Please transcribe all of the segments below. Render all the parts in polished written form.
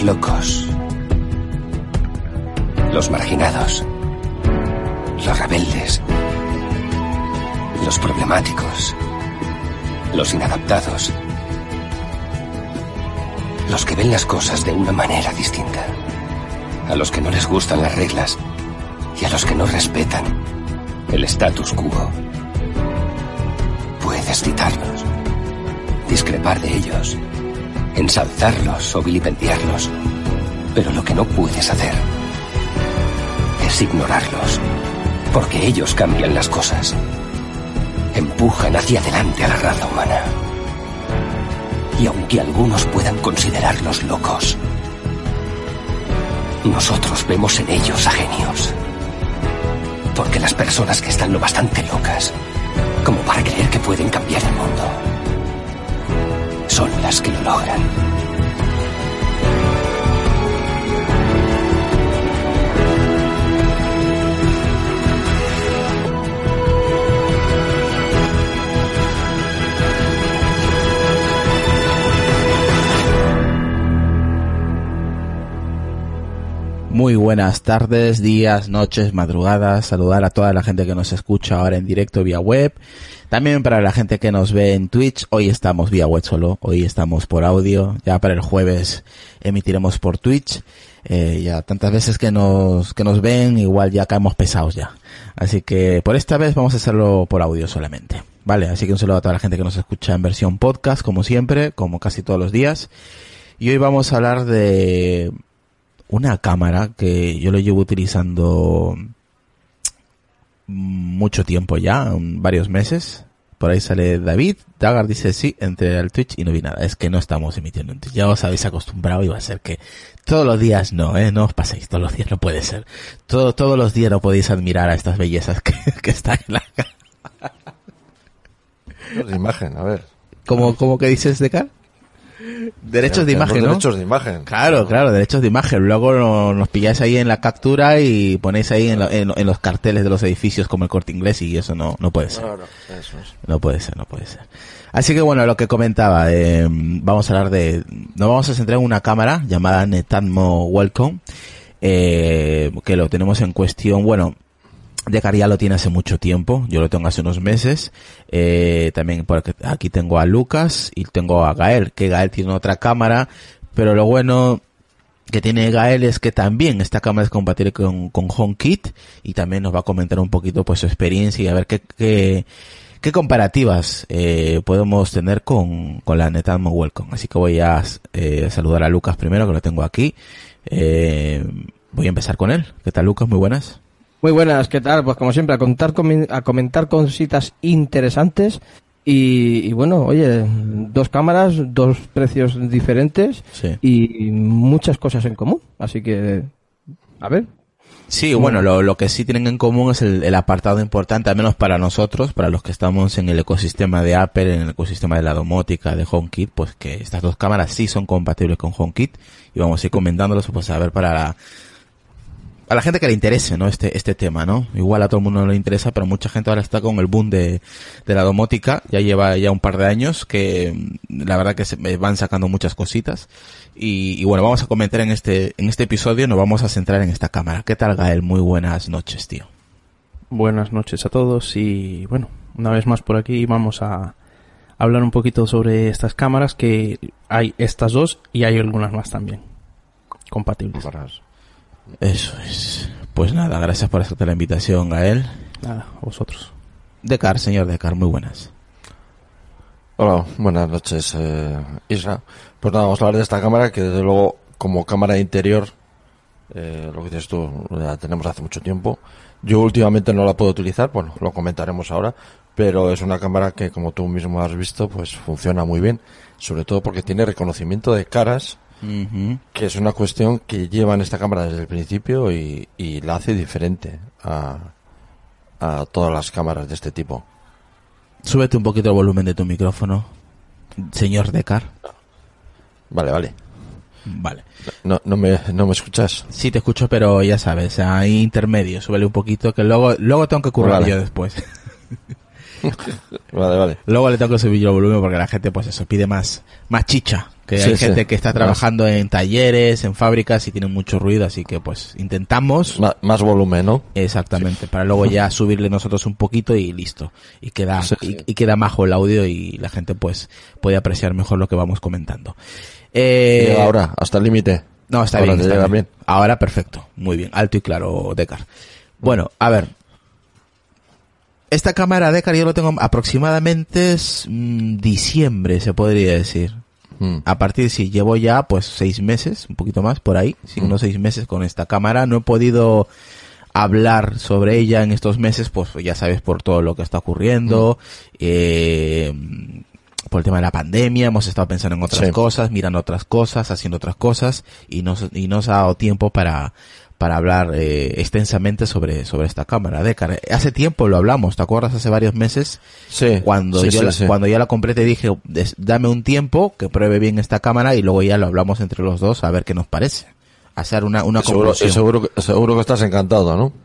locos, los marginados, los rebeldes, los problemáticos, los inadaptados, los que ven las cosas de una manera distinta, a los que no les gustan las reglas y a los que no respetan el status quo. Puedes citarlos, discrepar de ellos, ensalzarlos o vilipendiarlos, pero lo que no puedes hacer es ignorarlos, porque ellos cambian las cosas, empujan hacia adelante a la raza humana. Y aunque algunos puedan considerarlos locos, nosotros vemos en ellos a genios, porque las personas que están lo bastante locas como para creer que pueden cambiar el mundo son las que lo logran. Muy buenas tardes, días, noches, madrugadas. Saludar a toda la gente que nos escucha ahora en directo vía web. También para la gente que nos ve en Twitch. Hoy estamos vía web solo, hoy estamos por audio. Ya para el jueves emitiremos por Twitch. Ya tantas veces que nos ven, igual ya caemos pesados ya. Así que por esta vez vamos a hacerlo por audio solamente. Vale, así que un saludo a toda la gente que nos escucha en versión podcast, como siempre, como casi todos los días. Y hoy vamos a hablar de una cámara que yo lo llevo utilizando mucho tiempo ya, varios meses. Por ahí sale David. Dagar dice sí, entré al Twitch y no vi nada. Es que no estamos emitiendo en Twitch. Ya os habéis acostumbrado y va a ser que todos los días no os paséis. Todos los días no puede ser. Todos los días no podéis admirar a estas bellezas que están en la cámara. De imagen, a ver. ¿Cómo que dices, Decar? Derechos de imagen, ¿no? Derechos de imagen. Claro, derechos de imagen. Luego nos pilláis ahí en la captura y ponéis ahí en los carteles de los edificios como el Corte Inglés y eso no puede ser. No, eso es. No puede ser. Así que bueno, lo que comentaba, vamos a hablar nos vamos a centrar en una cámara llamada Netatmo Wellcome, que lo tenemos en cuestión, bueno, Decar ya lo tiene hace mucho tiempo, yo lo tengo hace unos meses. También porque aquí tengo a Lucas y tengo a Gael, que Gael tiene otra cámara, pero lo bueno que tiene Gael es que también esta cámara es compatible con HomeKit y también nos va a comentar un poquito pues su experiencia y a ver qué comparativas podemos tener con la Netatmo Wellcome. Así que voy a saludar a Lucas primero, que lo tengo aquí. Voy a empezar con él. ¿Qué tal, Lucas? Muy buenas. Muy buenas, ¿qué tal? Pues como siempre, a comentar cositas interesantes y bueno, oye, dos cámaras, dos precios diferentes, sí, y muchas cosas en común, así que, a ver. Sí, bueno, lo que sí tienen en común es el apartado importante, al menos para nosotros, para los que estamos en el ecosistema de Apple, en el ecosistema de la domótica, de HomeKit, pues que estas dos cámaras sí son compatibles con HomeKit y vamos a ir comentándolos, pues a ver a la gente que le interese, ¿no? Este tema, ¿no? Igual a todo el mundo no le interesa, pero mucha gente ahora está con el boom de la domótica. Ya lleva un par de años que la verdad que se van sacando muchas cositas. Y bueno, vamos a comentar en este episodio, nos vamos a centrar en esta cámara. ¿Qué tal, Gael? Muy buenas noches, tío. Buenas noches a todos y bueno, una vez más por aquí vamos a hablar un poquito sobre estas cámaras, que hay estas dos y hay algunas más también compatibles. Eso es. Pues nada, gracias por aceptar la invitación, Gael. Nada, a vosotros. Señor Decar, muy buenas. Hola, buenas noches, Isra. Pues nada, vamos a hablar de esta cámara que desde luego como cámara de interior, lo que dices tú, la tenemos hace mucho tiempo. Yo últimamente no la puedo utilizar, bueno, lo comentaremos ahora, pero es una cámara que, como tú mismo has visto, pues funciona muy bien, sobre todo porque tiene reconocimiento de caras. Uh-huh. Que es una cuestión que llevan esta cámara desde el principio y la hace diferente a todas las cámaras de este tipo. Súbete un poquito el volumen de tu micrófono, señor Decar. Vale. ¿No me escuchas? Sí, te escucho, pero ya sabes, hay intermedio, súbele un poquito, que luego tengo que currar yo después. Vale. Luego le tengo que subir yo el volumen porque la gente, pues eso, pide más chicha, Que hay gente que está trabajando en talleres, en fábricas y tiene mucho ruido, así que pues intentamos... Más volumen, ¿no? Exactamente, para luego ya subirle nosotros un poquito y listo. Y queda, y queda majo el audio y la gente pues puede apreciar mejor lo que vamos comentando. Llega ahora, hasta el límite. No, está ahora bien, está bien. Ahora perfecto, muy bien, alto y claro, Decar. Bueno, a ver. Esta cámara Decar yo lo tengo aproximadamente diciembre, se podría decir. A partir, si llevo ya pues 6 meses, un poquito más por ahí, si unos 6 meses con esta cámara. No he podido hablar sobre ella en estos meses, pues ya sabes, por todo lo que está ocurriendo, por el tema de la pandemia, hemos estado pensando en otras cosas, mirando otras cosas, haciendo otras cosas, y nos ha dado tiempo para hablar extensamente sobre esta cámara. Decar, hace tiempo lo hablamos, ¿te acuerdas? Hace varios meses, cuando yo la compré te dije, dame un tiempo que pruebe bien esta cámara y luego ya lo hablamos entre los dos a ver qué nos parece. Hacer una conclusión. Seguro que estás encantado, ¿no?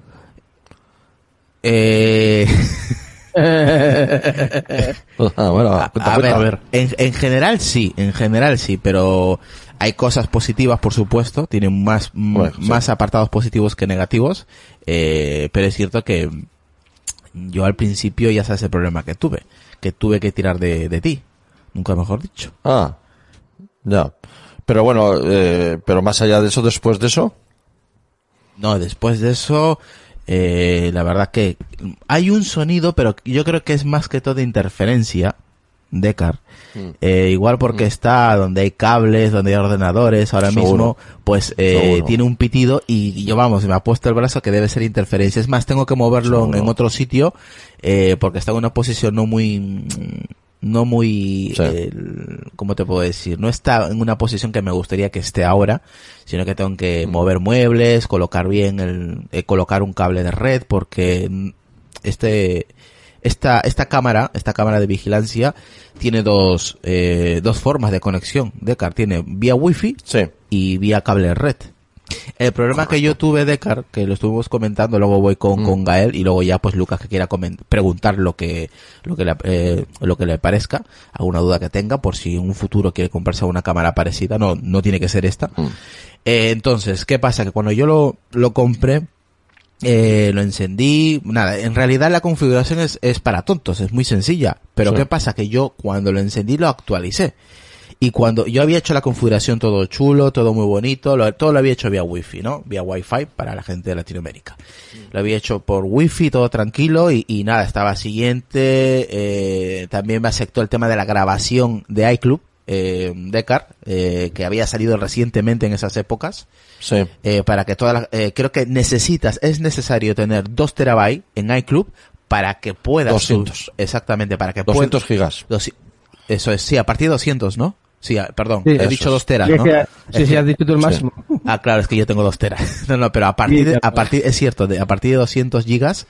Bueno, a ver. En general sí, pero hay cosas positivas, por supuesto, tienen más apartados positivos que negativos, pero es cierto que yo al principio ya sabes el problema que tuve que tirar de ti, nunca mejor dicho. Ya, pero bueno, pero más allá de eso, después de eso. No, después de eso, la verdad que hay un sonido, pero yo creo que es más que todo interferencia, Decar. Igual porque está donde hay cables, donde hay ordenadores, ahora mismo, pues tiene un pitido y yo me ha puesto el brazo que debe ser interferencia. Es más, tengo que moverlo en otro sitio, porque está en una posición no muy, ¿cómo te puedo decir? No está en una posición que me gustaría que esté ahora, sino que tengo que mover muebles, colocar bien colocar un cable de red, porque esta cámara de vigilancia tiene dos formas de conexión. Decar tiene vía wifi y vía cable de red. El problema que yo tuve, Decar, que lo estuvimos comentando, luego voy con Gael y luego ya pues Lucas que quiera preguntar lo que le parezca, alguna duda que tenga, por si en un futuro quiere comprarse una cámara parecida, no tiene que ser esta. Entonces, ¿qué pasa? Que cuando yo lo compré, lo encendí, en realidad la configuración es para tontos, es muy sencilla, pero ¿qué pasa? Que yo cuando lo encendí lo actualicé, y cuando yo había hecho la configuración todo chulo, todo muy bonito, todo lo había hecho vía wifi, ¿no? Vía wifi para la gente de Latinoamérica. Lo había hecho por wifi, todo tranquilo, y estaba siguiente, también me aceptó el tema de la grabación de iClub, Decar, que había salido recientemente en esas épocas. Para que creo que es necesario tener 2 terabytes en iClub para que puedas 200. Exactamente, para que 200 gigas. Eso es, sí, a partir de 200, ¿no? Sí, perdón, sí, he dicho 2 teras, ¿no? Sí, has dicho tú el máximo. Claro, es que yo tengo 2 teras. No, pero es cierto, a partir de 200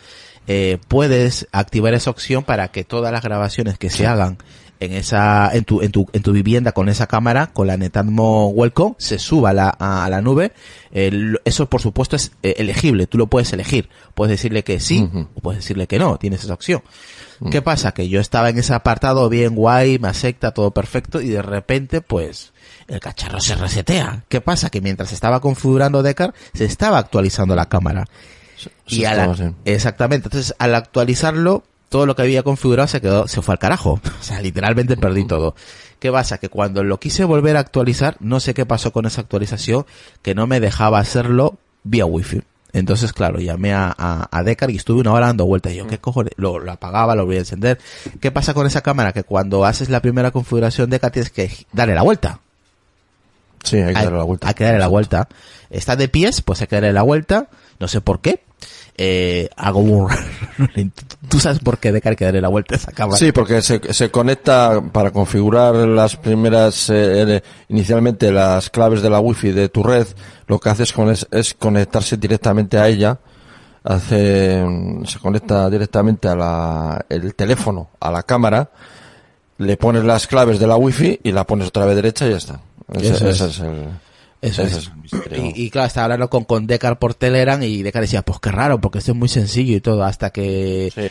puedes activar esa opción para que todas las grabaciones que se hagan en tu vivienda con esa cámara, con la Netatmo Welcome, se suba a la nube. Eso por supuesto es elegible, tú lo puedes elegir, puedes decirle que sí o puedes decirle que no, tienes esa opción. ¿Qué pasa? Que yo estaba en ese apartado bien guay, me acepta, todo perfecto, y de repente pues el cacharro se resetea. ¿Qué pasa? Que mientras estaba configurando Decar, se estaba actualizando la cámara. Exactamente, entonces al actualizarlo, todo lo que había configurado se fue al carajo. O sea, literalmente perdí todo. ¿Qué pasa? Que cuando lo quise volver a actualizar, no sé qué pasó con esa actualización, que no me dejaba hacerlo vía wifi. Entonces, claro, llamé a Decar y estuve 1 hora dando vueltas. Y yo, ¿qué cojones? Lo apagaba, lo volví a encender. ¿Qué pasa con esa cámara? Que cuando haces la primera configuración Decar tienes que darle la vuelta. Sí, hay que darle la vuelta. Hay que darle la vuelta. Está de pies, pues hay que darle la vuelta. No sé por qué. Hago un... ¿Tú sabes por qué Decar hay que darle la vuelta a esa cámara? Sí, porque se conecta para configurar las primeras, inicialmente las claves de la wifi de tu red. Lo que hace es conectarse directamente a ella. Se conecta directamente el teléfono a la cámara. Le pones las claves de la wifi y la pones otra vez derecha y ya está. Ese es el... Eso es. Y claro, estaba hablando con Decar por Telegram y Decar decía, pues qué raro, porque esto es muy sencillo y todo, hasta que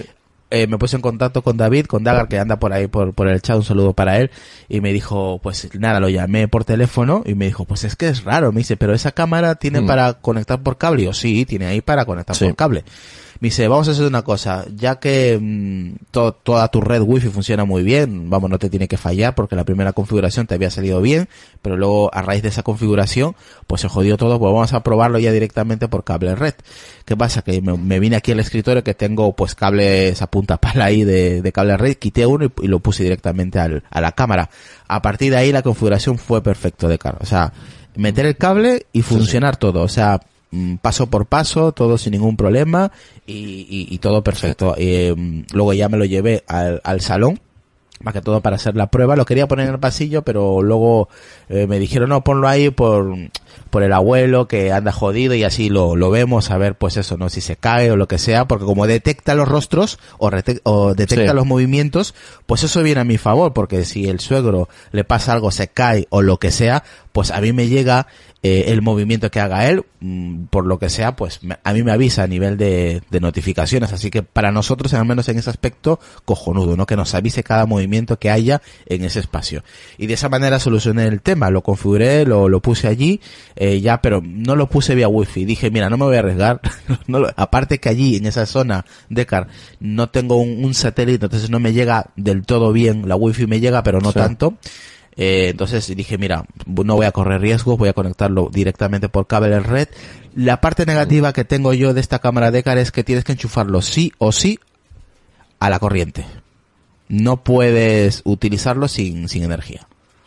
me puse en contacto con David, con Dagar, que anda por ahí por el chat, un saludo para él, y me dijo, pues nada, lo llamé por teléfono y me dijo, pues es que es raro, me dice, pero esa cámara tiene para conectar por cable. Y yo, sí, tiene ahí para conectar por cable. Me dice, vamos a hacer una cosa, ya que toda tu red wifi funciona muy bien, vamos, no te tiene que fallar porque la primera configuración te había salido bien, pero luego a raíz de esa configuración, pues se jodió todo, pues vamos a probarlo ya directamente por cable red. ¿Qué pasa? Que me vine aquí al escritorio que tengo pues cables a punta pala ahí de cable red, quité uno y lo puse directamente a la cámara. A partir de ahí la configuración fue perfecto de cara, o sea, meter el cable y funcionar todo, o sea, paso por paso, todo sin ningún problema y todo perfecto. Luego ya me lo llevé al salón, más que todo para hacer la prueba. Lo quería poner en el pasillo, pero luego me dijeron, no, ponlo ahí por el abuelo que anda jodido y así lo vemos, a ver, pues eso, no, si se cae o lo que sea, porque como detecta los rostros o detecta los movimientos, pues eso viene a mi favor, porque si el suegro le pasa algo, se cae o lo que sea, pues a mí me llega el movimiento que haga él, por lo que sea, pues a mí me avisa a nivel de notificaciones, así que para nosotros, al menos en ese aspecto, cojonudo, ¿no? Que nos avise cada movimiento que haya en ese espacio. Y de esa manera solucioné el tema, lo configuré, lo puse allí, ya, pero no lo puse vía wifi. Dije, mira, no me voy a arriesgar, aparte que allí, en esa zona de Car, no tengo un satélite, entonces no me llega del todo bien, la wifi me llega, pero no tanto. Entonces dije, mira, no voy a correr riesgos, voy a conectarlo directamente por cable red. La parte negativa que tengo yo de esta cámara Decar es que tienes que enchufarlo sí o sí a la corriente. No puedes utilizarlo sin energía.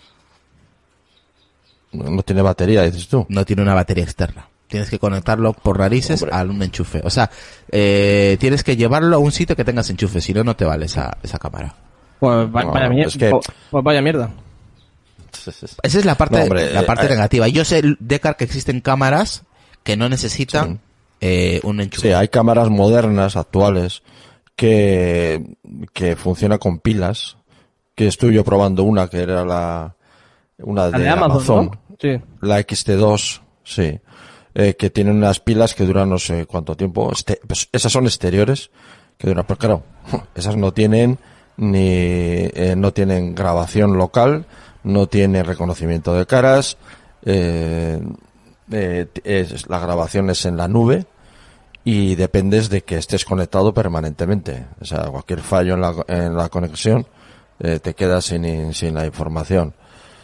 No tiene batería, dices tú. No tiene una batería externa. Tienes que conectarlo por narices a un enchufe. O sea, tienes que llevarlo a un sitio que tengas enchufe, si no, no te vale esa cámara. Pues vaya mierda. Es que... pues vaya mierda. Esa es la parte, parte negativa. Yo sé, Decar, que existen cámaras que no necesitan un enchufe. Sí, hay cámaras modernas, actuales, que funciona con pilas. Que estuve yo probando una que era una de Amazon, ¿no? Sí. La XT2, sí, que tienen unas pilas que duran no sé cuánto tiempo. Pues esas son exteriores que duran, pero claro, esas no tienen no tienen grabación local, no tiene reconocimiento de caras, la grabación es en la nube y dependes de que estés conectado permanentemente. O sea, cualquier fallo en la conexión te quedas sin la información.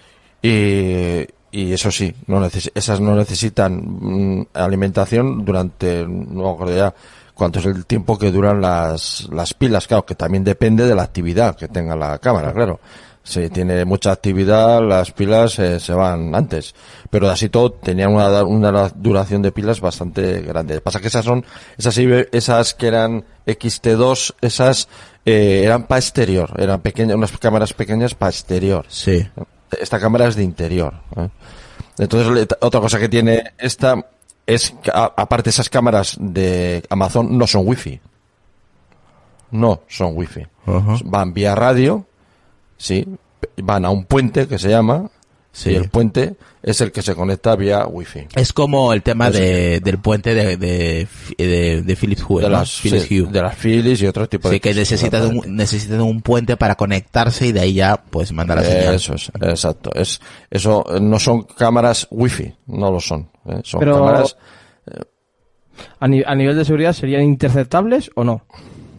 Y eso sí, esas no necesitan alimentación durante, no me acuerdo ya cuánto es el tiempo que duran las pilas, claro, que también depende de la actividad que tenga la cámara, claro. Si tiene mucha actividad, las pilas se van antes. Pero así todo, tenían una duración de pilas bastante grande. Pasa que esas que eran XT2, esas eran para exterior. Eran unas cámaras pequeñas para exterior. Sí. Esta cámara es de interior. Entonces, otra cosa que tiene esta es que, aparte, esas cámaras de Amazon no son wifi. No son wifi. Uh-huh. Van vía radio. Sí, van a un puente que se llama, y el puente es el que se conecta vía wifi. Es como el tema del puente de Philips Hue, de ¿no? las Philips y otro tipo de sí, que necesitan un puente para conectarse y de ahí ya pues mandar la señal. Eso es, exacto. Eso no son cámaras wifi, no lo son. Son pero cámaras. A nivel de seguridad, ¿serían interceptables o no?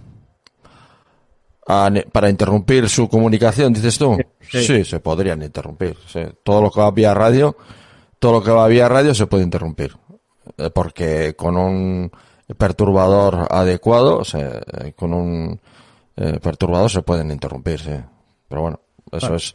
Para interrumpir su comunicación, dices tú. Sí, se podrían interrumpir. Sí. Todo lo que va vía radio se puede interrumpir. Porque con un perturbador adecuado, con un perturbador se pueden interrumpir, sí. Pero bueno, eso es,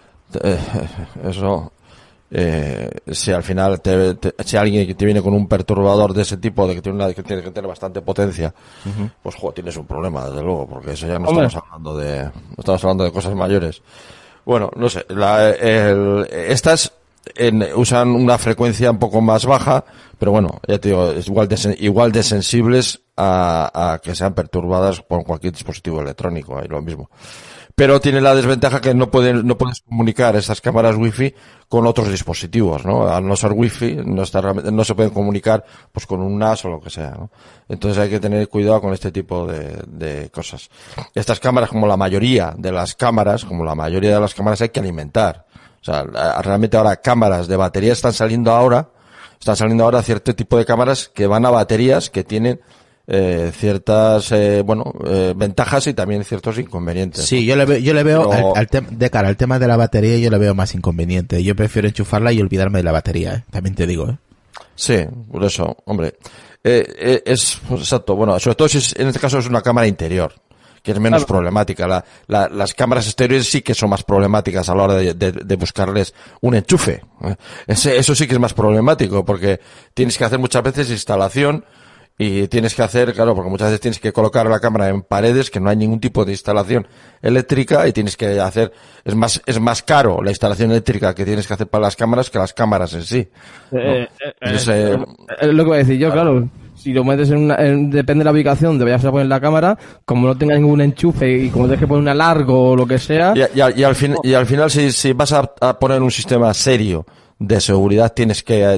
si al final si alguien que te viene con un perturbador de ese tipo, de que tiene que tener bastante potencia, pues tienes un problema, desde luego, porque eso ya no estamos hablando de cosas mayores. Bueno, no sé, estas usan una frecuencia un poco más baja, pero bueno, ya te digo, es igual de sensibles a que sean perturbadas por cualquier dispositivo electrónico, ahí lo mismo. Pero tiene la desventaja que no puedes comunicar estas cámaras wifi con otros dispositivos, ¿no? Al no ser wifi, no se pueden comunicar, pues con un NAS o lo que sea, ¿no? Entonces hay que tener cuidado con este tipo de cosas. Estas cámaras, como la mayoría de las cámaras, hay que alimentar. O sea, realmente ahora cámaras de batería están saliendo ahora cierto tipo de cámaras que van a baterías que tienen ciertas ventajas y también ciertos inconvenientes. Sí, yo le veo de cara al tema de la batería, yo le veo más inconveniente. Yo prefiero enchufarla y olvidarme de la batería, también te digo, Sí, por eso, hombre, es exacto. Bueno, sobre todo si en este caso es una cámara interior, que es menos problemática. Las cámaras exteriores sí que son más problemáticas a la hora de buscarles un enchufe. Eso sí que es más problemático, porque tienes que hacer muchas veces instalación. Y tienes que hacer, claro, porque muchas veces tienes que colocar la cámara en paredes que no hay ningún tipo de instalación eléctrica y tienes que hacer, es más caro la instalación eléctrica que tienes que hacer para las cámaras que las cámaras en sí, ¿no? Es lo que voy a decir yo, claro. Si lo metes depende de la ubicación donde vayas a poner la cámara, como no tenga ningún enchufe y como tienes que poner una largo o lo que sea. Y al final si vas a poner un sistema serio de seguridad, tienes que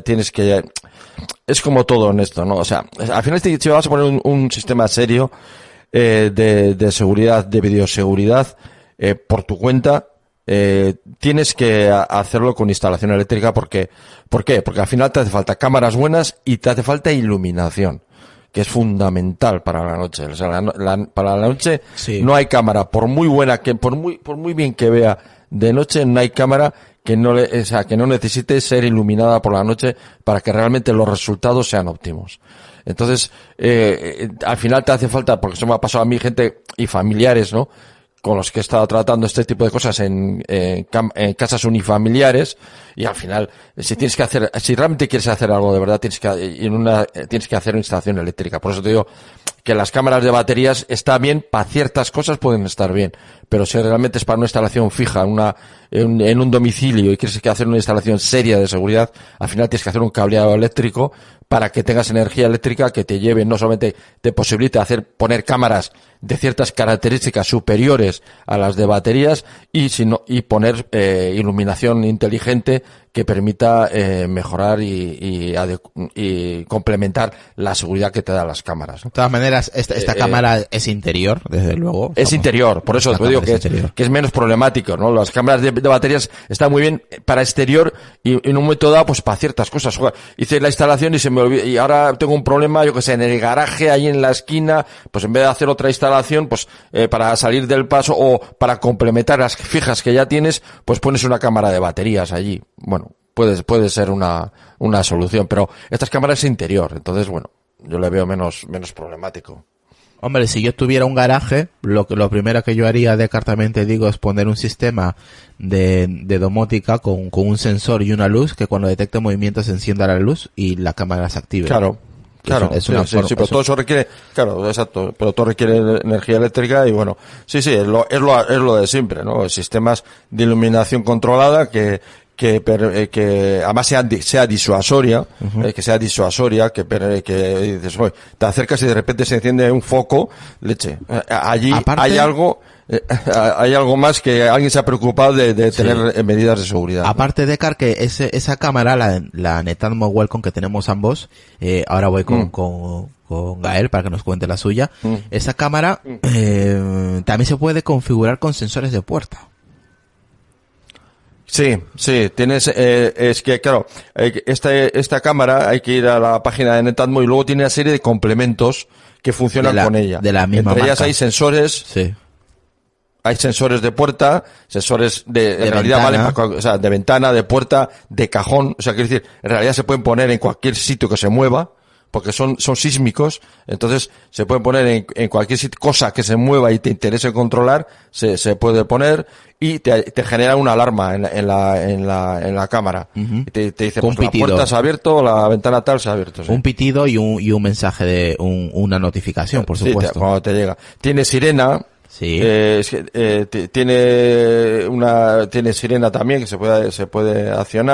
es como todo en esto, ¿no? O sea, al final si vas a poner un sistema serio de seguridad, de videoseguridad, por tu cuenta, tienes que hacerlo con instalación eléctrica. ¿Por qué? Porque al final te hace falta cámaras buenas y te hace falta iluminación, que es fundamental para la noche. O sea, para la noche no hay cámara, por muy buena por muy bien que vea de noche, no hay cámara que no necesite ser iluminada por la noche para que realmente los resultados sean óptimos. Entonces, al final te hace falta, porque eso me ha pasado a mí, gente y familiares, ¿no?, con los que he estado tratando este tipo de cosas en casas unifamiliares, y al final, si realmente quieres hacer algo de verdad, tienes que hacer una instalación eléctrica. Por eso te digo que las cámaras de baterías está bien, para ciertas cosas pueden estar bien, pero si realmente es para una instalación fija, en un domicilio, y quieres hacer una instalación seria de seguridad, al final tienes que hacer un cableado eléctrico para que tengas energía eléctrica que te lleve, no solamente te posibilite poner cámaras de ciertas características superiores a las de baterías, y poner iluminación inteligente que permita mejorar y complementar la seguridad que te dan las cámaras, ¿no? De todas maneras, esta cámara es interior, desde luego. Es interior, por eso te digo que es menos problemático, ¿no? Las cámaras de baterías están muy bien para exterior y en un momento dado, pues para ciertas cosas. Hice la instalación y se me olvidó, y ahora tengo un problema, yo que sé, en el garaje, ahí en la esquina, pues en vez de hacer otra instalación, pues para salir del paso o para complementar las fijas que ya tienes, pues pones una cámara de baterías allí. Bueno, puede ser una solución, pero estas cámaras es interior, entonces bueno, yo le veo menos problemático. Hombre, si yo tuviera un garaje, lo primero que yo haría, descartadamente digo, es poner un sistema de domótica con un sensor y una luz que cuando detecte movimiento se encienda la luz y la cámara se active. Claro, pero todo eso requiere, claro, exacto, pero todo requiere energía eléctrica y bueno, es lo de siempre, ¿no? Sistemas de iluminación controlada que además sea disuasoria, que sea disuasoria, que dices, oye, te acercas y de repente se enciende un foco, leche. Allí hay algo más, que alguien se ha preocupado de tener medidas de seguridad. Aparte de que esa cámara, la Netatmo Wellcome que tenemos ambos, ahora voy con Gael para que nos cuente la suya. Esa cámara también se puede configurar con sensores de puerta. Sí, tienes, es que claro, esta cámara hay que ir a la página de Netatmo y luego tiene una serie de complementos que funcionan con ella. De la misma Entre ellas marca. hay sensores. Sí. Hay sensores de puerta, sensores en realidad ventana. valen, o sea, de ventana, de puerta, de cajón, o sea, quiero decir, en realidad se pueden poner en cualquier sitio que se mueva, porque son sísmicos, entonces se pueden poner en cualquier sitio, cosa que se mueva y te interese controlar, se puede poner, y te genera una alarma en la cámara. Y te dice, pues la puerta se ha abierto, la ventana tal se ha abierto. Sí. Un pitido y un mensaje de una notificación, por supuesto. Cuando te llega. Tiene sirena. Sí. Tiene sirena también que se puede accionar.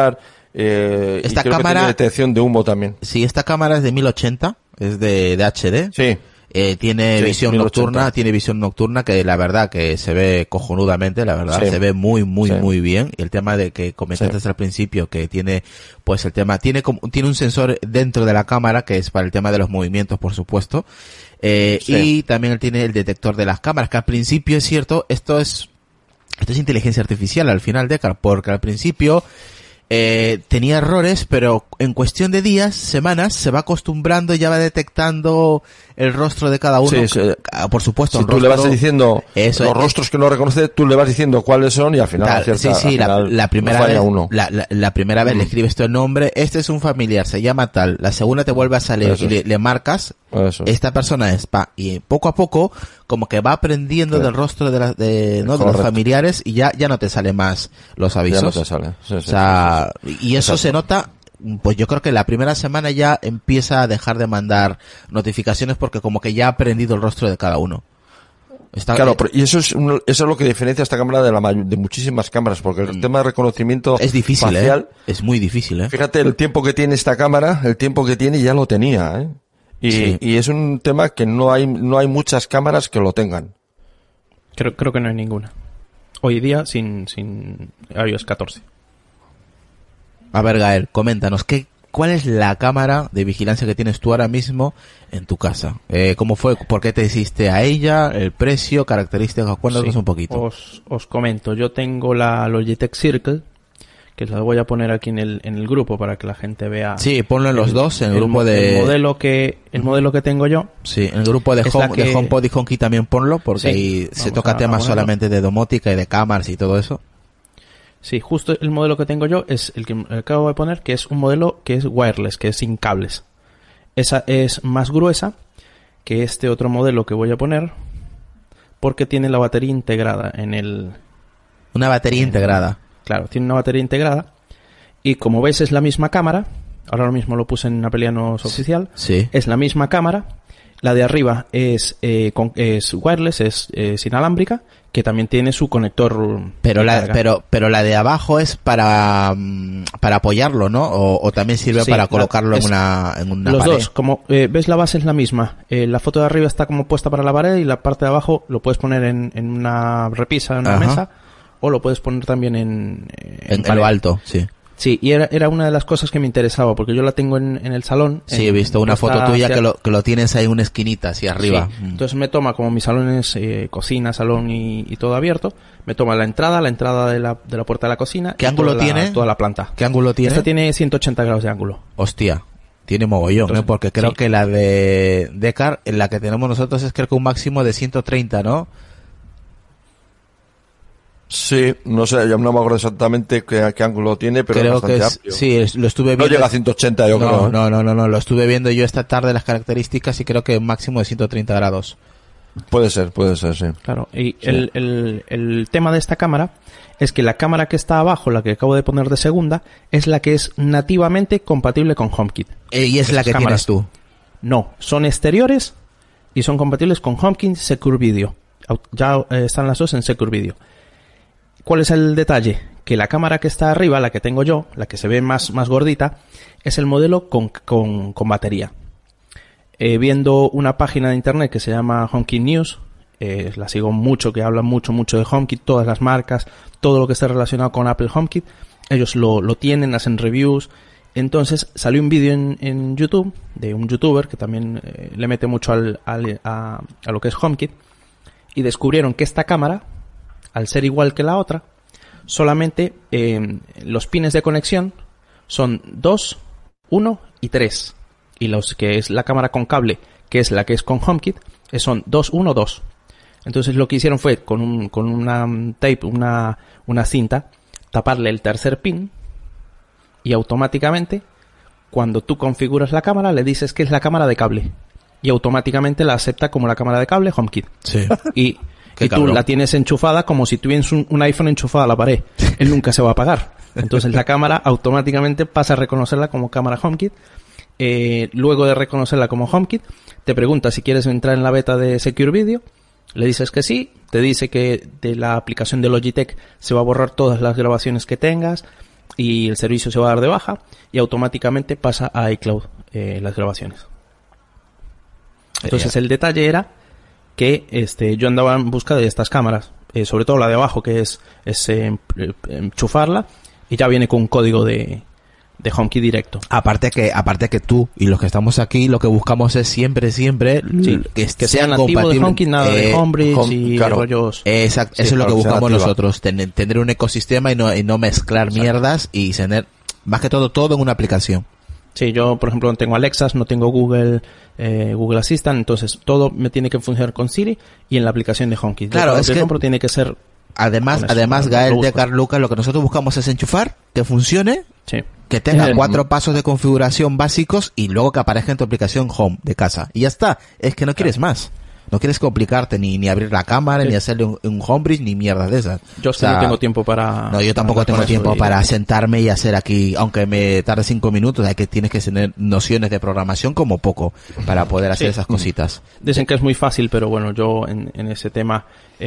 Esta y creo cámara que tiene detección de humo también. Sí, esta cámara es de 1080, es de HD. Sí. Tiene visión 1080. nocturna que la verdad que se ve cojonudamente, la verdad, Sí. se ve muy Sí. bien. Y el tema de que comentaste al principio que tiene, pues el tema, tiene un sensor dentro de la cámara que es para el tema de los movimientos, por supuesto. Sí. Y también tiene el detector de las cámaras, que al principio es cierto, esto es inteligencia artificial al final, Deckard, porque al principio tenía errores, pero en cuestión de días, semanas, se va acostumbrando y ya va detectando el rostro de cada uno. Sí. Por supuesto, Si tú le vas diciendo los rostros que no reconoce, tú le vas diciendo cuáles son y al final acierta. La primera no falla vez, uno. la primera vez le escribes tu nombre, este es un familiar, se llama tal. La segunda te vuelve a salir Eso y es. le marcas, Eso es. esta persona es pa, y poco a poco como que va aprendiendo Sí. del rostro de los Correcto. familiares y ya no te sale más los avisos. Ya no te sale. Sí, O sea, y eso Exacto. se nota, pues yo creo que la primera semana ya empieza a dejar de mandar notificaciones porque como que ya ha aprendido el rostro de cada uno. Claro, y eso es lo que diferencia esta cámara de muchísimas cámaras, porque el tema de reconocimiento es difícil, facial, es muy difícil, Fíjate el tiempo que tiene esta cámara, el tiempo que tiene ya lo tenía, Y es un tema que no hay muchas cámaras que lo tengan. Creo que no hay ninguna. Hoy día sin iOS 14. A ver, Gael, coméntanos, ¿cuál es la cámara de vigilancia que tienes tú ahora mismo en tu casa? ¿Cómo fue? ¿Por qué te hiciste a ella? ¿El precio? ¿Características? Cuéntanos un poquito. Os comento, yo tengo la Logitech Circle, que la voy a poner aquí en el grupo para que la gente vea. Sí, ponlo en los dos, en el grupo de... El modelo que tengo yo. Sí, en el grupo de, de HomePod y HomeKit también ponlo, porque ahí se toca temas solamente de domótica y de cámaras y todo eso. Sí, justo el modelo que tengo yo es el que acabo de poner, que es un modelo que es wireless, que es sin cables. Esa es más gruesa que este otro modelo que voy a poner, porque tiene la batería integrada en el... Una batería integrada. Claro, tiene una batería integrada. Y como ves es la misma cámara. Ahora mismo lo puse en Apelianos oficial. Sí. Es la misma cámara. La de arriba es wireless, es inalámbrica, que también tiene su conector. Pero la de abajo es para apoyarlo, ¿no? O también sirve para colocarlo en una los pared. Dos, como ves, la base es la misma. La foto de arriba está como puesta para la pared y la parte de abajo lo puedes poner en una repisa, en una mesa, o lo puedes poner también en lo alto, sí. Sí, y era una de las cosas que me interesaba, porque yo la tengo en el salón. Sí, he visto una foto tuya que lo tienes ahí en una esquinita, así arriba. Sí. Entonces me toma, como mi salón es cocina, salón y todo abierto, me toma la entrada de la puerta de la cocina. ¿Qué ángulo tiene? Toda la planta. ¿Qué ángulo tiene? Esta tiene 180 grados de ángulo. Hostia, tiene mogollón, entonces, porque creo que la de Deckard, en la que tenemos nosotros, es creo que un máximo de 130, ¿no? Sí, no sé, yo no me acuerdo exactamente qué ángulo tiene, pero creo es bastante que amplio. sí, lo estuve viendo. No llega a 180, yo creo. No, lo estuve viendo yo esta tarde las características y creo que un máximo de 130 grados. Puede ser, sí. Claro, y sí. El tema de esta cámara es que la cámara que está abajo, la que acabo de poner de segunda, es la que es nativamente compatible con HomeKit. ¿Y es la que tienes tú? No, son exteriores y son compatibles con HomeKit Secure Video. Ya están las dos en Secure Video. ¿Cuál es el detalle? Que la cámara que está arriba, la que tengo yo, la que se ve más gordita, es el modelo con batería. Viendo una página de internet que se llama HomeKit News, la sigo mucho, que hablan mucho de HomeKit, todas las marcas, todo lo que esté relacionado con Apple HomeKit, ellos lo tienen, hacen reviews. Entonces salió un vídeo en YouTube de un youtuber que también le mete mucho a lo que es HomeKit, y descubrieron que esta cámara, al ser igual que la otra, solamente los pines de conexión son 2, 1 y 3. Y los que es la cámara con cable, que es la que es con HomeKit, son 2, 1, 2. Entonces lo que hicieron fue con una tape, una cinta, taparle el tercer pin, y automáticamente, cuando tú configuras la cámara, le dices que es la cámara de cable. Y automáticamente la acepta como la cámara de cable HomeKit. Sí. Y tú la tienes enchufada como si tuvieras un iPhone enchufado a la pared. Él nunca se va a apagar. Entonces la cámara automáticamente pasa a reconocerla como cámara HomeKit. Luego de reconocerla como HomeKit, te pregunta si quieres entrar en la beta de Secure Video. Le dices que sí. Te dice que de la aplicación de Logitech se va a borrar todas las grabaciones que tengas. y el servicio se va a dar de baja y automáticamente pasa a iCloud las grabaciones. Entonces el detalle era que yo andaba en busca de estas cámaras, sobre todo la de abajo, que es enchufarla y ya viene con un código de HomeKit directo. Aparte que tú y los que estamos aquí lo que buscamos es siempre que sea nativo de HomeKit, nada de Homebridge y rollos. Exacto, eso es lo que buscamos nosotros, tener un ecosistema y no mezclar mierdas y tener más que todo en una aplicación. Sí, yo por ejemplo no tengo Alexas, no tengo Google Assistant, entonces todo me tiene que funcionar con Siri y en la aplicación de HomeKit. Claro, es que tiene que ser. Además, Gael, Decar, Lucas, lo que nosotros buscamos es enchufar, que funcione, que tenga 4 pasos de configuración básicos y luego que aparezca en tu aplicación Home de casa. Y ya está. Es que no quieres más. No quieres complicarte ni abrir la cámara, ni hacerle un Homebridge, ni mierdas de esas. Yo no tengo tiempo para... No, yo tampoco tengo tiempo para sentarme y hacer aquí, aunque me tarde 5 minutos, tienes que tener nociones de programación como poco para poder hacer esas cositas. Dicen que es muy fácil, pero bueno, yo en ese tema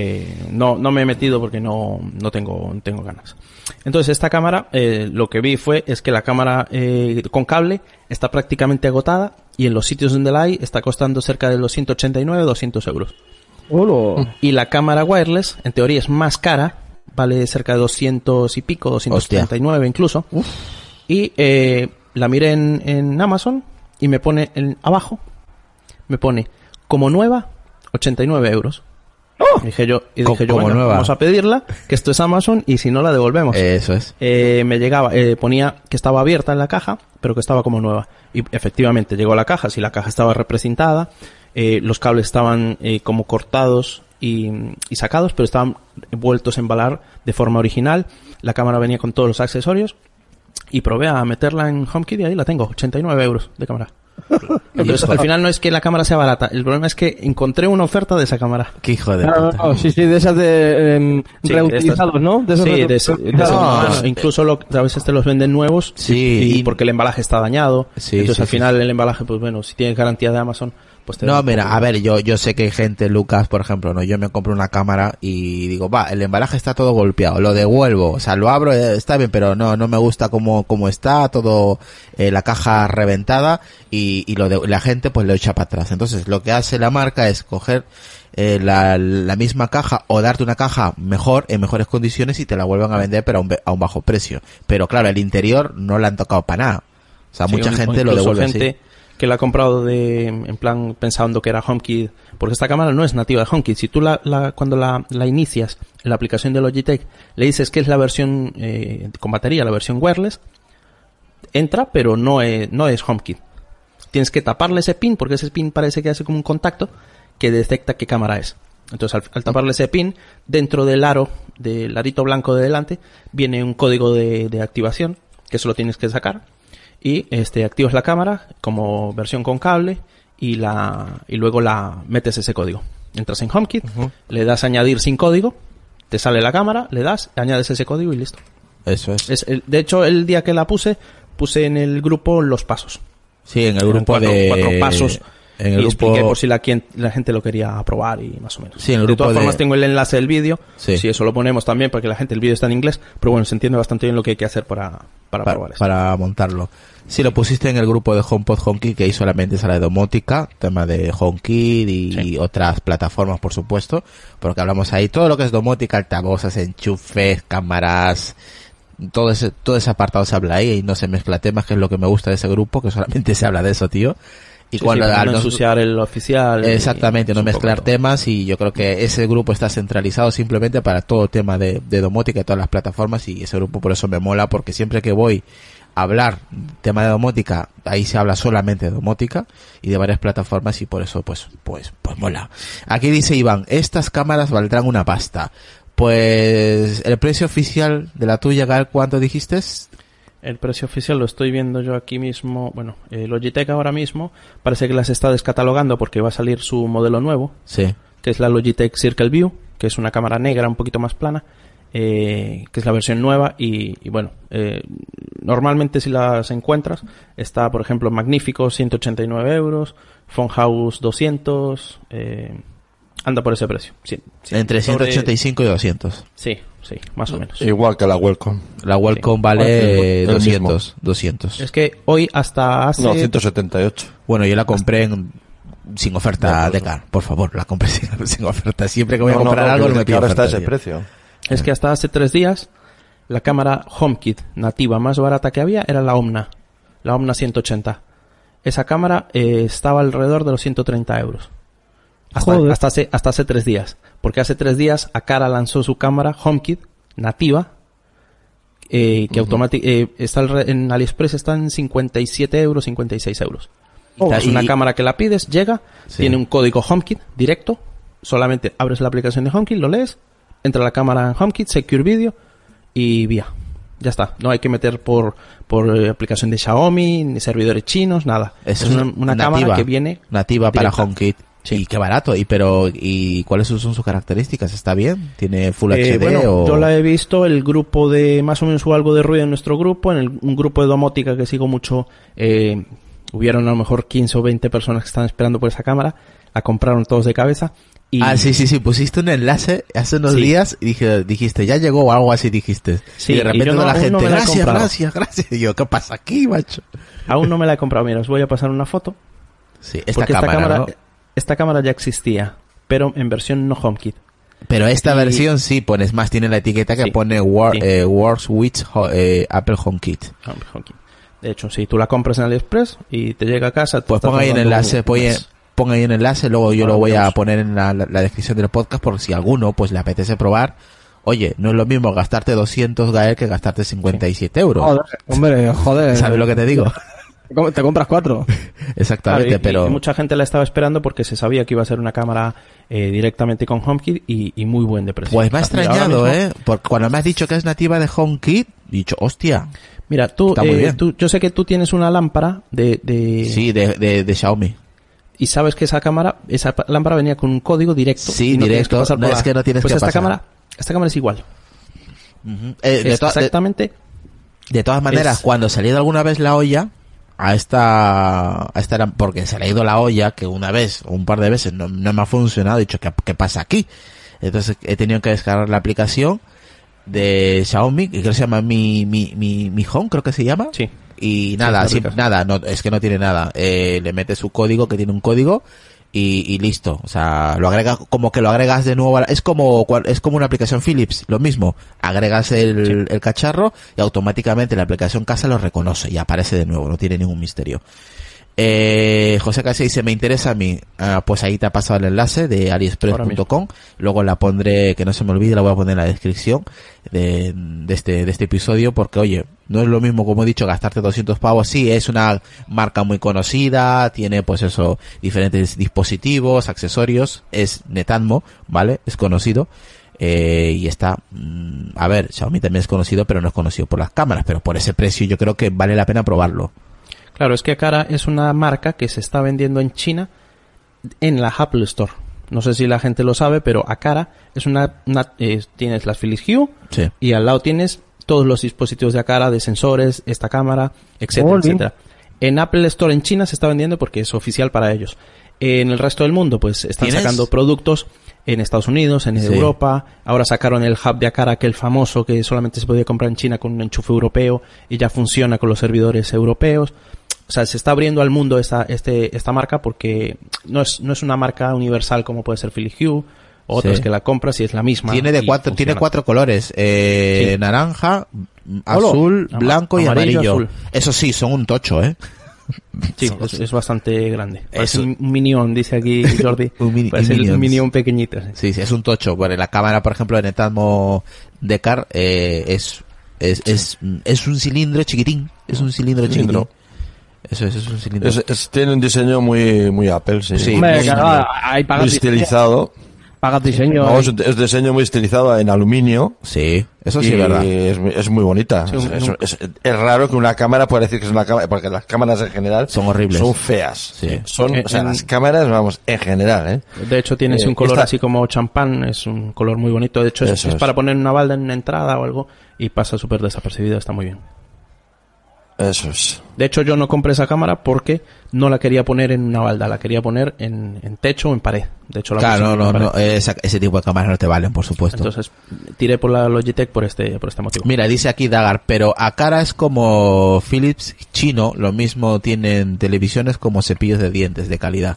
no me he metido porque no tengo ganas. Entonces esta cámara, lo que vi es que la cámara con cable está prácticamente agotada y en los sitios donde la hay está costando cerca de los 189-200 euros. ¡Hola! Y la cámara wireless, en teoría, es más cara, vale cerca de 200 y pico, 239 incluso. Uf. Y la miré en Amazon y me pone abajo, me pone como nueva, 89 euros. ¡Oh! Dije yo, bueno, vamos a pedirla, que esto es Amazon y si no la devolvemos. Eso es. Me llegaba, ponía que estaba abierta en la caja, pero que estaba como nueva. Y efectivamente llegó la caja, si la caja estaba representada, los cables estaban como cortados y sacados, pero estaban vueltos a embalar de forma original. La cámara venía con todos los accesorios y probé a meterla en HomeKit y ahí la tengo, 89 euros de cámara. Entonces, al final no es que la cámara sea barata, el problema es que encontré una oferta de esa cámara. Qué hijo de puta. No, sí, de esas reutilizados, ¿no? De esos incluso a veces te los venden nuevos y porque el embalaje está dañado. Entonces al final el embalaje, pues bueno, si tienes garantía de Amazon, pues te mira, a ver, yo sé que hay gente, Lucas, por ejemplo, yo me compro una cámara y digo, el embalaje está todo golpeado, lo devuelvo, o sea, lo abro, está bien, pero no me gusta como está, todo, la caja reventada y la gente pues lo echa para atrás. Entonces, lo que hace la marca es coger la misma caja o darte una caja mejor, en mejores condiciones y te la vuelvan a vender pero a un bajo precio. Pero claro, el interior no la han tocado para nada. O sea, mucha gente lo devuelve así. Que la ha comprado en plan pensando que era HomeKit, porque esta cámara no es nativa de HomeKit. Si tú cuando la inicias en la aplicación de Logitech, le dices que es la versión con batería, la versión wireless, entra, pero no es HomeKit. Tienes que taparle ese pin, porque ese pin parece que hace como un contacto que detecta qué cámara es. Entonces al taparle ese pin, dentro del arito blanco de delante, viene un código de activación, que eso lo tienes que sacar. Y activas la cámara como versión con cable y luego metes ese código. Entras en HomeKit, le das a añadir sin código, te sale la cámara, le das, añades ese código y listo. Eso es. De hecho, el día que la puse en el grupo los pasos. Sí, en el grupo cuatro pasos. En el y grupo... expliqué por si la gente lo quería probar y más o menos. Sí, en el grupo de todas formas tengo el enlace del vídeo. Sí. Si eso lo ponemos también porque el vídeo está en inglés, pero bueno, se entiende bastante bien lo que hay que hacer para probar esto. Para montarlo. Sí, lo pusiste en el grupo de HomePod HomeKit, que ahí solamente sale domótica, tema de HomeKit y otras plataformas, por supuesto, porque hablamos ahí todo lo que es domótica, altavoces, enchufes, cámaras, todo ese apartado se habla ahí y no se mezcla temas, que es lo que me gusta de ese grupo, que solamente se habla de eso, tío. Y cuando no ensuciar el oficial. Exactamente, no mezclar temas, y yo creo que ese grupo está centralizado simplemente para todo tema de domótica y todas las plataformas, y ese grupo por eso me mola, porque siempre que voy a hablar tema de domótica, ahí se habla solamente de domótica y de varias plataformas, y por eso pues mola. Aquí dice Iván, estas cámaras valdrán una pasta. Pues el precio oficial de la tuya, Gael, ¿cuánto dijiste? El precio oficial lo estoy viendo yo aquí mismo. Bueno, Logitech ahora mismo parece que las está descatalogando porque va a salir su modelo nuevo. Sí. Que es la Logitech Circle View, que es una cámara negra un poquito más plana, que es la versión nueva y bueno, normalmente si las encuentras, está por ejemplo Magnífico 189 euros, Phone House 200, Anda por ese precio. Sí, entre 185 y 200. Sí, más o menos. Igual que la Wellcome. La Wellcome vale 200. Es que hoy hasta hace... No, 178. Bueno, yo la compré sin oferta de Car. Por favor, la compré sin oferta. Siempre que voy a comprar algo no me pido ahora oferta. está ese precio. Es que hasta hace 3 días la cámara HomeKit nativa más barata que había era la Omna 180. Esa cámara estaba alrededor de los 130 euros. Hasta hace 3 días. Porque hace 3 días Aqara lanzó su cámara HomeKit nativa, que está en AliExpress, está en 57 euros, 56 euros. Es una cámara que la pides, llega, tiene un código HomeKit directo, solamente abres la aplicación de HomeKit, lo lees, entra a la cámara en HomeKit, Secure Video y vía. Ya está, no hay que meter por aplicación de Xiaomi, ni servidores chinos, nada. Eso es una cámara que viene nativa directa. para HomeKit. Sí. Y qué barato. ¿Y cuáles son sus características? ¿Está bien? ¿Tiene Full HD? Bueno, yo la he visto, el grupo de más o menos hubo algo de ruido en nuestro grupo, un grupo de domótica que sigo mucho, hubieron a lo mejor 15 o 20 personas que estaban esperando por esa cámara, la compraron todos de cabeza. Sí, pusiste un enlace hace unos días y dijiste, ya llegó o algo así dijiste. Sí, y de repente toda la gente, gracias. Y yo, ¿qué pasa aquí, macho? Aún no me la he comprado, mira, os voy a pasar una foto. Sí, esta cámara, ¿no? Esta cámara ya existía, pero en versión no HomeKit. Pero esta versión sí, pones más, tiene la etiqueta que pone Works with Apple HomeKit. De hecho, si tú la compras en AliExpress y te llega a casa... Pues pon ahí el enlace, pon ahí el enlace, luego yo lo voy a poner en la descripción del podcast por si a alguno pues le apetece probar. Oye, no es lo mismo gastarte 200 Gael que gastarte 57 euros. Joder. ¿Sabes lo que te digo? Te compras 4. Exactamente, claro, pero... Y mucha gente la estaba esperando porque se sabía que iba a ser una cámara directamente con HomeKit y muy buen de precio. Pues me ha extrañado, porque cuando me has dicho que es nativa de HomeKit, he dicho, hostia. Mira, tú, yo sé que tú tienes una lámpara Sí, de Xiaomi. Y sabes que esa lámpara venía con un código directo. Sí, directo. Es que no tienes que pasar. Esta cámara es igual. Exactamente. De todas maneras, cuando salió alguna vez la olla, a esta porque se le ha ido la olla, que una vez o un par de veces no me ha funcionado, he dicho, ¿qué pasa aquí? Entonces he tenido que descargar la aplicación de Xiaomi, que creo que se llama Mi Home, creo que se llama. Sí. Y nada, es que no tiene nada. Le metes su código, que tiene un código, y listo. O sea, lo agregas de nuevo. Es como una aplicación Philips, lo mismo. Agregas el cacharro y automáticamente la aplicación casa lo reconoce y aparece de nuevo, no tiene ningún misterio. José Casey dice, me interesa a mí. Pues ahí te ha pasado el enlace de aliexpress.com. Luego la pondré, que no se me olvide, la voy a poner en la descripción de este episodio, porque oye, no es lo mismo, como he dicho, gastarte 200 pavos. Sí, es una marca muy conocida, tiene pues eso, diferentes dispositivos, accesorios, es Netatmo, ¿vale? Es conocido. Y está, a ver, Xiaomi también es conocido, pero no es conocido por las cámaras, pero por ese precio yo creo que vale la pena probarlo. Claro, es que Aqara es una marca que se está vendiendo en China en la Apple Store. No sé si la gente lo sabe, pero Aqara es tienes las Philips Hue, sí, y al lado tienes todos los dispositivos de Aqara, de sensores, esta cámara, etcétera, etcétera. En Apple Store en China se está vendiendo porque es oficial para ellos. En el resto del mundo, pues están sacando productos en Estados Unidos, en Europa. Ahora sacaron el hub de Aqara, aquel famoso que solamente se podía comprar en China con un enchufe europeo y ya funciona con los servidores europeos. O sea, se está abriendo al mundo esta marca porque no es una marca universal como puede ser Philips Hue o otras que la compras y es la misma. Tiene cuatro colores, naranja, azul, blanco y amarillo. Azul. Eso sí, son un tocho, Sí, es bastante grande. Es un Minion, dice aquí Jordi. un Minion pequeñito. Sí, es un tocho. Bueno, la cámara, por ejemplo, de Netatmo de Car es un cilindro chiquitín. Es un cilindro chiquitín. Eso es un cilindro. Tiene un diseño muy Apple, sí. Sí, muy estilizado. Pagas diseño. No, es diseño muy estilizado en aluminio. Sí, eso sí es verdad. Es muy bonita. Sí, es raro que una cámara pueda decir que es una cámara, porque las cámaras en general son horribles. Son feas. Sí. Las cámaras, vamos, en general, De hecho, tienes un color así como champán, es un color muy bonito. De hecho, es para poner una balda en una entrada o algo y pasa súper desapercibido, está muy bien. Eso es. De hecho, yo no compré esa cámara porque no la quería poner en una balda, la quería poner en techo o en pared. De hecho, claro, no, ese tipo de cámaras no te valen, por supuesto. Entonces, tiré por la Logitech por este motivo. Mira, dice aquí Dagar, pero Aqara es como Philips chino, lo mismo tienen televisiones como cepillos de dientes de calidad.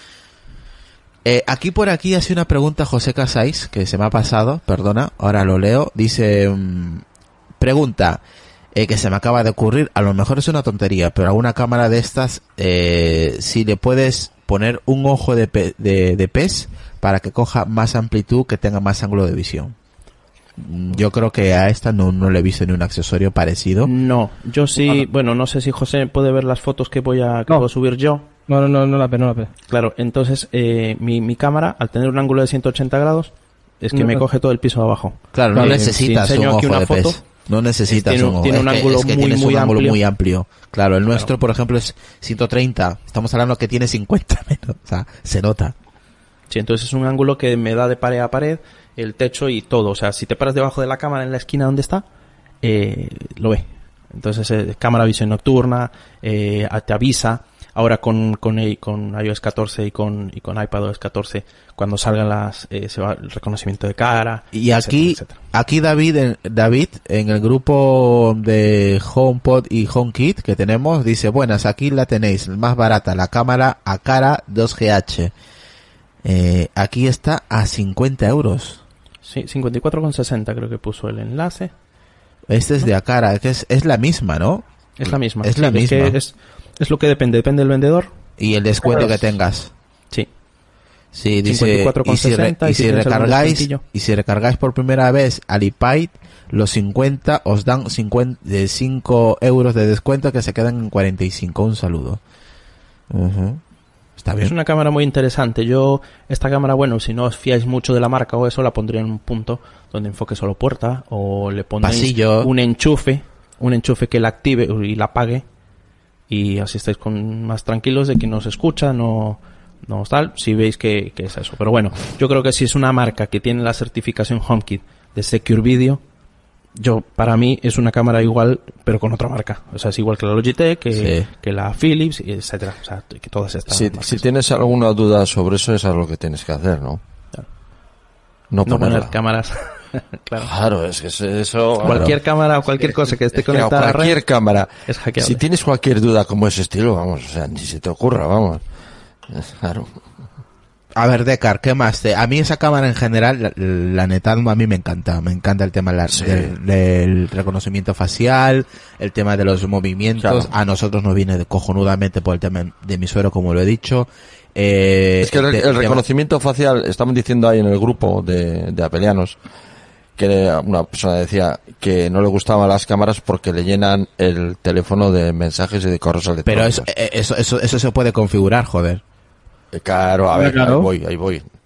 Aquí por aquí hace una pregunta José Casais, que se me ha pasado, perdona, ahora lo leo. Dice, pregunta, que se me acaba de ocurrir, a lo mejor es una tontería, pero a una cámara de estas, si le puedes poner un ojo de pez para que coja más amplitud, que tenga más ángulo de visión. Yo creo que a esta no le he visto ni un accesorio parecido. No, yo sí, bueno, no sé si José puede ver las fotos que puedo subir yo. No la ve. Claro, entonces mi cámara, al tener un ángulo de 180 grados, es que me coge todo el piso de abajo. Claro, no necesitas un ojo de pez. No necesitas un ojo. Tiene un ángulo muy amplio. Claro, el nuestro, por ejemplo, es 130. Estamos hablando que tiene 50 menos. O sea, se nota. Sí, entonces es un ángulo que me da de pared a pared, el techo y todo. O sea, si te paras debajo de la cámara en la esquina donde está, lo ve. Entonces, cámara visión nocturna, te avisa. Ahora con iOS 14 y con iPadOS 14, cuando salgan se va el reconocimiento de cara. Y aquí David en el grupo de HomePod y HomeKit que tenemos, dice, buenas, aquí la tenéis, más barata, la cámara Aqara 2GH. Aquí está a 50 euros. Sí, 54,60 creo que puso el enlace. Este es de Aqara, que es la misma, ¿no? Es la misma. Es la misma. Es lo que depende del vendedor. Y el descuento que tengas. Sí. Sí, dice, 54,60 y si recargáis por primera vez al iPad, los 50 os dan 5 euros de descuento que se quedan en 45. Un saludo. Está bien. Es una cámara muy interesante. Esta cámara, bueno, si no os fiáis mucho de la marca o eso, la pondría en un punto donde enfoque solo puerta, o le pondréis un enchufe que la active y la apague, y así estáis más tranquilos de que no se escucha, no tal, si veis que es eso. Pero bueno, yo creo que si es una marca que tiene la certificación HomeKit de Secure Video, para mí es una cámara igual, pero con otra marca. O sea, es igual que la Logitech, que la Philips, etcétera. O sea, que todas estas si tienes alguna duda sobre eso, es lo que tienes que hacer, ¿no? Claro. No poner cámaras. Claro, es que eso... Cualquier cámara o cualquier cosa que esté conectada a cualquier cámara es hackeable. Si tienes cualquier duda como ese estilo, vamos, o sea, ni se te ocurra, vamos. Claro. A ver, Decar, ¿qué más? A mí esa cámara en general, la Netatmo, a mí me encanta. Me encanta el tema del reconocimiento facial, el tema de los movimientos. Claro. A nosotros nos viene cojonudamente por el tema de mi suero, como lo he dicho. Es que el reconocimiento facial, estamos diciendo ahí en el grupo de apelianos, que una persona decía que no le gustaban las cámaras porque le llenan el teléfono de mensajes y de correos electrónicos. Pero eso se puede configurar, joder. Claro, a ver, claro. Ahí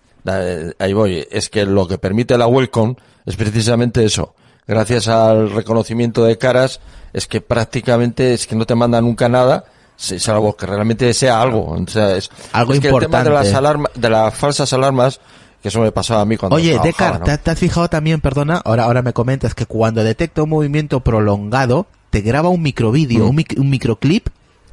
voy. Es que lo que permite la Wellcome es precisamente eso. Gracias al reconocimiento de caras, es que prácticamente es que no te manda nunca nada, salvo que realmente sea algo. O sea, es algo es que importante. El tema de las falsas alarmas, que eso me pasaba a mí cuando Oye, trabajaba, Decar, ¿no? ¿te has fijado también, perdona, ahora me comentas que cuando detecta un movimiento prolongado, te graba un microvídeo, un microclip?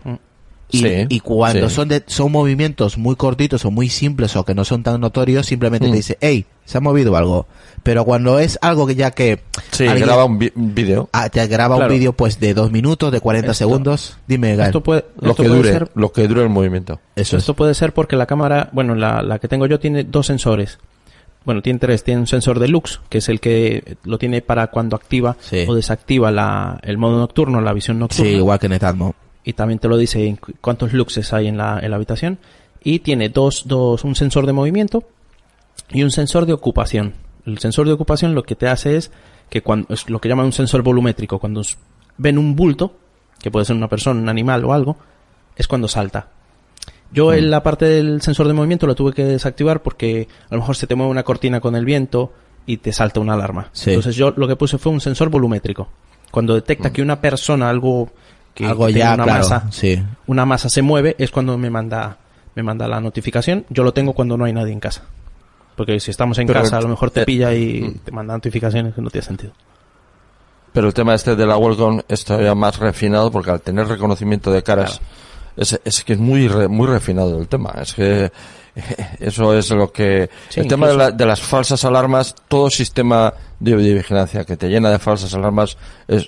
Y cuando son movimientos muy cortitos o muy simples o que no son tan notorios, simplemente te dice, hey, se ha movido algo. Pero cuando es algo que graba un vídeo. Te graba un vídeo pues de 2 minutos, de 40 segundos. Dime, Gael. Lo que dure el movimiento. Esto puede ser porque la cámara, bueno, la que tengo yo tiene 2 sensores. Bueno, tiene 3. Tiene un sensor de lux, que es el que lo tiene para cuando activa o desactiva el modo nocturno, la visión nocturna. Sí, igual que en Netatmo. Y también te lo dice cuántos luxes hay en la habitación. Y tiene un sensor de movimiento y un sensor de ocupación. El sensor de ocupación lo que te hace es que es lo que llaman un sensor volumétrico. Cuando ven un bulto, que puede ser una persona, un animal o algo, es cuando salta. Yo en la parte del sensor de movimiento lo tuve que desactivar porque a lo mejor se te mueve una cortina con el viento y te salta una alarma. Sí. Entonces yo lo que puse fue un sensor volumétrico. Cuando detecta que una persona, algo ya, una masa se mueve, es cuando me manda la notificación. Yo lo tengo cuando no hay nadie en casa, porque si estamos en casa a lo mejor te pilla y te manda notificaciones que no tiene sentido. Pero el tema de la Wellcome es todavía más refinado porque al tener reconocimiento de caras, es que es muy refinado el tema. Es que eso es lo que... Sí, el tema de las falsas alarmas, todo sistema de videovigilancia que te llena de falsas alarmas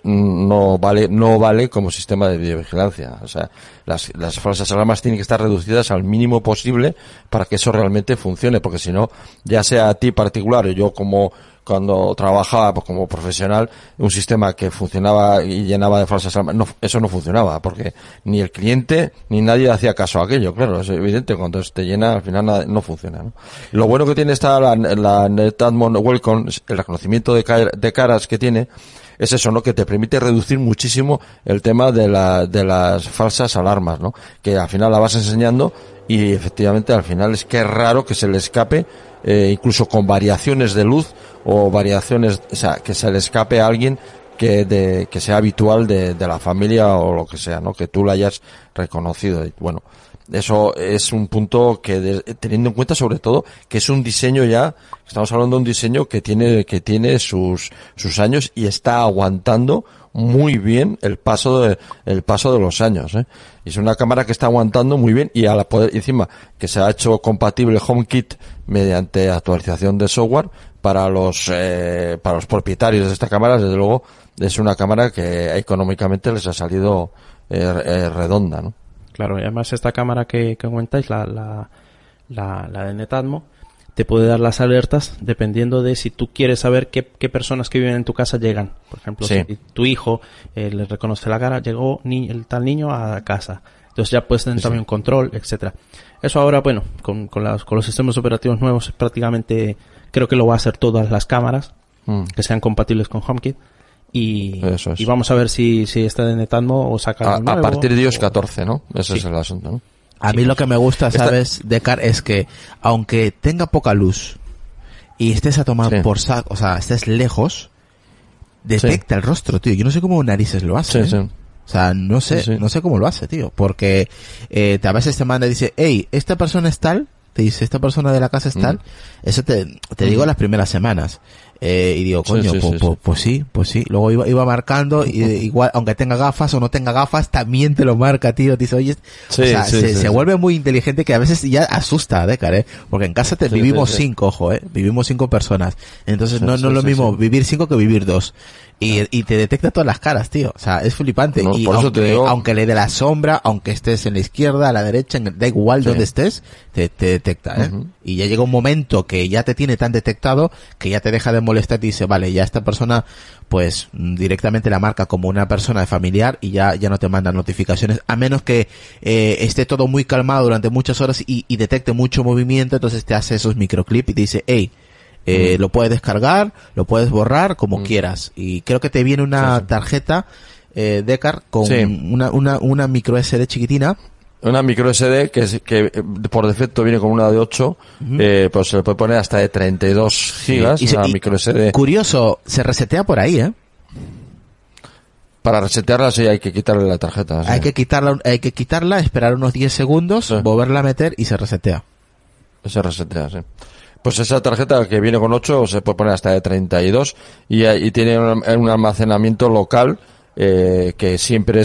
no vale como sistema de videovigilancia. O sea, las falsas alarmas tienen que estar reducidas al mínimo posible para que eso realmente funcione, porque si no, ya sea a ti particular o yo cuando trabajaba pues, como profesional, un sistema que funcionaba y llenaba de falsas alarmas, eso no funcionaba, porque ni el cliente ni nadie hacía caso a aquello. Claro, es evidente, cuando te llena, al final no funciona, ¿no? Lo bueno que tiene la Netatmo Wellcome, el reconocimiento de caras que tiene, es eso, ¿no? Que te permite reducir muchísimo el tema de las falsas alarmas, ¿no? Que al final la vas enseñando y efectivamente al final es que es raro que se le escape, incluso con variaciones de luz o variaciones, o sea, que se le escape a alguien que sea habitual de la familia o lo que sea, ¿no? Que tú la hayas reconocido. Y bueno, eso es un punto que teniendo en cuenta sobre todo que es un diseño ya, estamos hablando de un diseño que tiene sus años y está aguantando muy bien el paso de los años, Y es una cámara que está aguantando muy bien y a poder encima que se ha hecho compatible HomeKit mediante actualización de software para los propietarios de esta cámara. Desde luego es una cámara que económicamente les ha salido redonda, ¿no? Claro, y además esta cámara que comentáis, la de Netatmo, te puede dar las alertas dependiendo de si tú quieres saber qué personas que viven en tu casa llegan. Por ejemplo, sí. Si tu hijo le reconoce la cara, llegó el tal niño a casa. Entonces ya puedes tener también un control, etcétera. Eso ahora, bueno, con los sistemas operativos nuevos prácticamente creo que lo va a hacer todas las cámaras que sean compatibles con HomeKit. Y vamos a ver si esta de Netatmo o saca algo nuevo, a partir de iOS 14, ¿no? Ese es el asunto, ¿no? A mí lo que me gusta, ¿sabes, Decar? Es que aunque tenga poca luz y estés a tomar por saco, o sea, estés lejos, detecta el rostro, tío. Yo no sé cómo narices lo hace. O sea, no sé cómo lo hace, tío. Porque a veces te manda y dice, hey, esta persona es tal, te dice, esta persona de la casa es tal. Eso te digo las primeras semanas. Y digo, coño, pues sí. Luego iba marcando y igual, aunque tenga gafas o no tenga gafas, también te lo marca, tío. Te dice, oye, se vuelve muy inteligente que a veces ya asusta, Decar, porque en casa vivimos 5, ojo, vivimos 5 personas. Entonces no es lo mismo vivir 5 que vivir 2. Y te detecta todas las caras, tío. O sea, es flipante. No, y aunque le dé la sombra, aunque estés en la izquierda, a la derecha, da igual donde estés, te detecta, Y ya llega un momento que ya te tiene tan detectado que ya te deja de molestar y dice, vale, ya esta persona, pues, directamente la marca como una persona familiar y ya no te manda notificaciones, a menos que esté todo muy calmado durante muchas horas y detecte mucho movimiento, entonces te hace esos microclips y te dice, hey, lo puedes descargar, lo puedes borrar como quieras. Y creo que te viene una tarjeta Decar con una micro SD chiquitina. Una micro SD que por defecto viene con una de 8, pues se le puede poner hasta de 32 gigas, una micro SD. Curioso, se resetea por ahí, Para resetearla sí hay que quitarle la tarjeta. Sí. Hay que quitarla, esperar unos 10 segundos, volverla a meter y se resetea. Se resetea, sí. Pues esa tarjeta que viene con 8 se puede poner hasta de 32 y tiene un almacenamiento local que siempre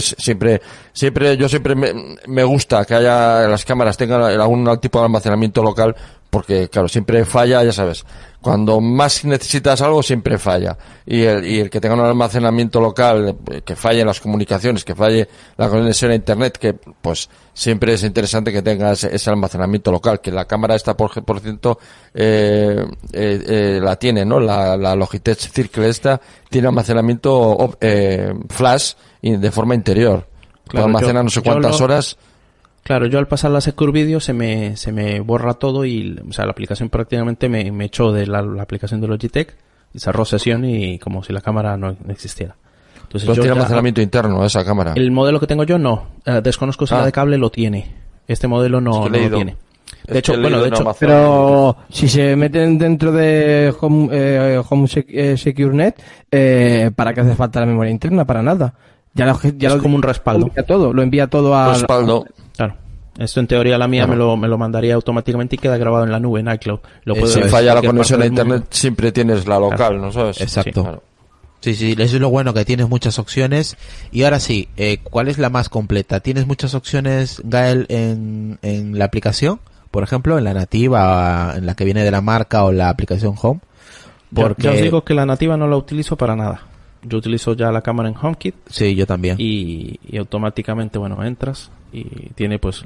me gusta que las cámaras tengan algún tipo de almacenamiento local, porque claro, siempre falla, ya sabes, cuando más necesitas algo siempre falla, y el que tenga un almacenamiento local, que falle en las comunicaciones, que falle la conexión a internet, que pues siempre es interesante que tenga ese almacenamiento local, que la cámara esta por cierto la tiene, ¿no? La Logitech Circle esta tiene almacenamiento flash de forma interior, claro, almacena no sé cuántas horas. Claro, yo al pasar la Secure Video se me borra todo y, o sea, la aplicación prácticamente me echó de la aplicación de Logitech y cerró sesión y como si la cámara no existiera. Entonces, ¿Pero tiene almacenamiento interno esa cámara? El modelo que tengo yo no. Desconozco si la de cable lo tiene. Este modelo no lo tiene. De hecho, pero si se meten dentro de Home SecureNet, ¿para qué hace falta la memoria interna? Para nada. Ya es como un respaldo. Lo envía todo a... Respaldo. Claro. Esto en teoría la mía me lo mandaría automáticamente y queda grabado en la nube, en iCloud. Si falla la conexión a internet siempre tienes la local, ¿no sabes? Exacto. Sí, claro. Sí, eso es lo bueno, que tienes muchas opciones. Y ahora sí, ¿cuál es la más completa? ¿Tienes muchas opciones, Gael, en la aplicación? Por ejemplo, en la nativa, en la que viene de la marca o la aplicación Home. Porque... Ya os digo que la nativa no la utilizo para nada. Yo utilizo ya la cámara en HomeKit. Sí, yo también. Y automáticamente, entras y tiene pues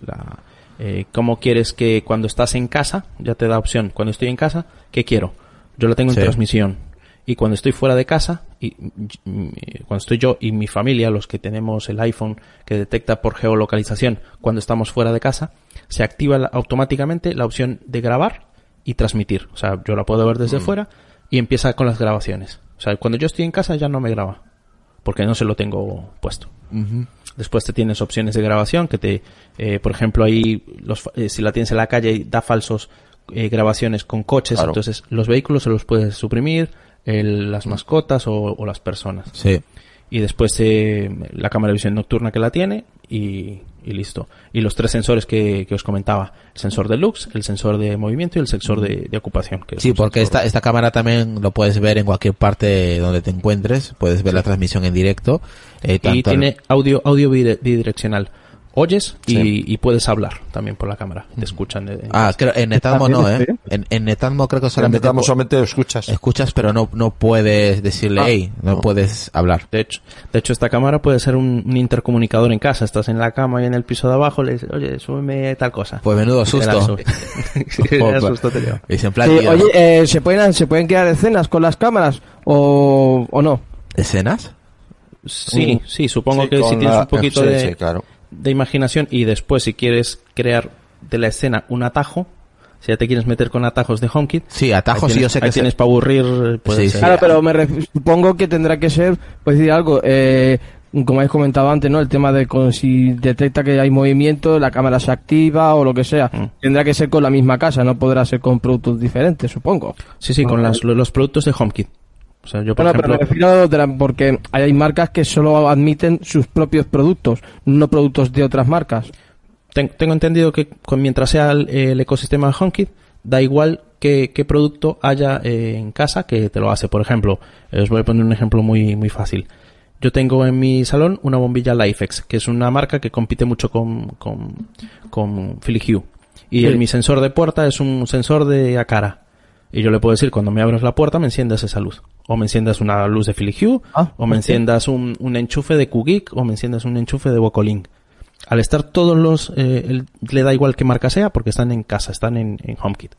cómo quieres que cuando estás en casa, ya te da opción. Cuando estoy en casa, ¿qué quiero? Yo la tengo en transmisión. Y cuando estoy fuera de casa, y cuando estoy yo y mi familia, los que tenemos el iPhone que detecta por geolocalización cuando estamos fuera de casa, se activa automáticamente la opción de grabar y transmitir. O sea, yo la puedo ver desde fuera y empieza con las grabaciones. O sea, cuando yo estoy en casa ya no me graba, porque no se lo tengo puesto. Uh-huh. Después te tienes opciones de grabación que por ejemplo, ahí si la tienes en la calle da falsos grabaciones con coches, claro. Entonces los vehículos se los puedes suprimir, las mascotas o las personas. Sí. Y después la cámara de visión nocturna que la tiene y listo. Y los 3 sensores que os comentaba. El sensor de lux, el sensor de movimiento y el sensor de ocupación. Que sí, porque esta cámara también lo puedes ver en cualquier parte donde te encuentres. Puedes ver la transmisión en directo. Y tiene audio bidireccional. Oyes y puedes hablar también por la cámara. Te escuchan. Creo, en Netatmo no, ¿eh? En Netatmo creo que solamente... En Netatmo solamente escuchas. Escuchas, pero no puedes decirle, hey, no puedes hablar. De hecho, esta cámara puede ser un intercomunicador en casa. Estás en la cama y en el piso de abajo le dices, oye, súbeme tal cosa. Pues menudo susto. Susto te dio. En plan, sí, oye, ¿se pueden crear escenas con las cámaras o no? ¿Escenas? Sí, supongo que si tienes un poquito claro, de imaginación y después si quieres crear de la escena un atajo, si ya te quieres meter con atajos de HomeKit, sí, atajos tienes, yo sé que tienes para aburrir, puede ser. Claro, pero supongo que tendrá que ser, pues decir algo, como habéis comentado antes, ¿no? El tema de si detecta que hay movimiento, la cámara se activa o lo que sea, tendrá que ser con la misma casa, no podrá ser con productos diferentes, supongo. Sí, con los productos de HomeKit. O sea, yo por ejemplo... pero me refiero porque hay marcas que solo admiten sus propios productos, no productos de otras marcas. Tengo entendido que mientras sea el ecosistema de HomeKit, da igual qué producto haya en casa que te lo hace. Por ejemplo, os voy a poner un ejemplo muy muy fácil. Yo tengo en mi salón una bombilla Lifex, que es una marca que compite mucho con Philips Hue. Y mi sensor de puerta es un sensor de Aqara. Y yo le puedo decir, cuando me abres la puerta, me enciendas esa luz. O me enciendas una luz de Philips Hue, o me enciendas un enchufe de QGeek, o me enciendas un enchufe de Vocolink. Al estar todos le da igual qué marca sea, porque están en casa, están en HomeKit.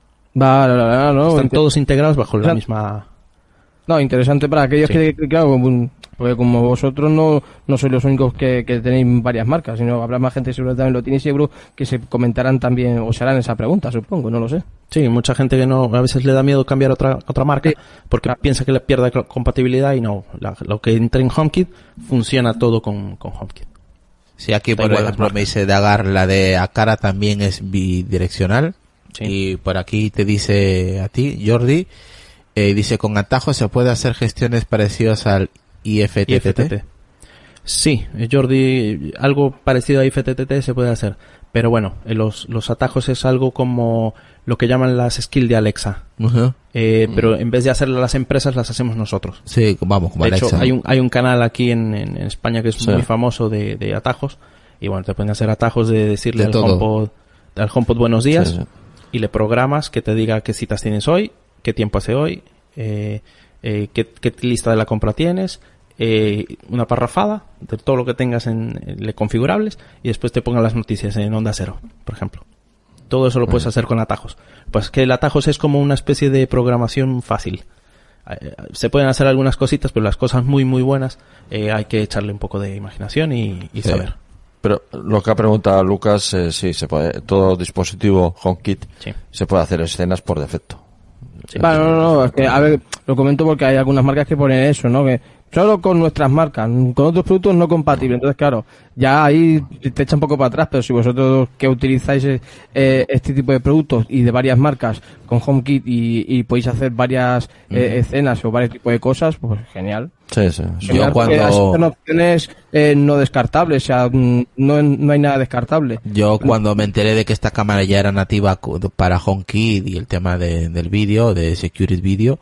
Están todos integrados bajo la misma... No, interesante para aquellos que, claro, porque como vosotros no sois los únicos que tenéis varias marcas, sino habrá más gente que seguro también lo tiene, y seguro que se comentarán también o se harán esa pregunta, supongo, no lo sé. Sí, mucha gente que a veces le da miedo cambiar otra marca porque piensa que le pierde compatibilidad y no. Lo que entra en HomeKit funciona todo con HomeKit. Sí, aquí por ejemplo me dice Dagar, la de Aqara también es bidireccional. Sí. Y por aquí te dice a ti, Jordi, dice, con atajos se puede hacer gestiones parecidas al IFTTT. Sí, Jordi, algo parecido a IFTTT se puede hacer. Pero bueno, los atajos es algo como lo que llaman las skills de Alexa. Uh-huh. Pero en vez de hacerlas las empresas, las hacemos nosotros. Sí, vamos, como Alexa. De hecho, hay un canal aquí en España que es muy famoso de atajos. Y bueno, te pueden hacer atajos de decirle al HomePod buenos días. Sí. Y le programas que te diga qué citas tienes hoy, qué tiempo hace hoy, qué lista de la compra tienes, una parrafada de todo lo que tengas en configurables, y después te pongan las noticias en Onda Cero, por ejemplo. Todo eso lo puedes hacer con atajos. Pues que el atajos es como una especie de programación fácil. Se pueden hacer algunas cositas, pero las cosas muy muy buenas hay que echarle un poco de imaginación y saber. Pero lo que ha preguntado Lucas, sí, se puede, todo dispositivo HomeKit se puede hacer escenas por defecto. Sí. Bueno, no, es que, a ver, lo comento porque hay algunas marcas que ponen eso, ¿no? Que solo con nuestras marcas, con otros productos no compatibles. Entonces, claro, ya ahí te echa un poco para atrás, pero si vosotros que utilizáis este tipo de productos y de varias marcas con HomeKit y podéis hacer varias escenas o varios tipos de cosas, pues genial. Sí. Yo cuando... Son opciones no descartables, o sea, no hay nada descartable. Yo cuando me enteré de que esta cámara ya era nativa para HomeKit y el tema del vídeo, de Security Video,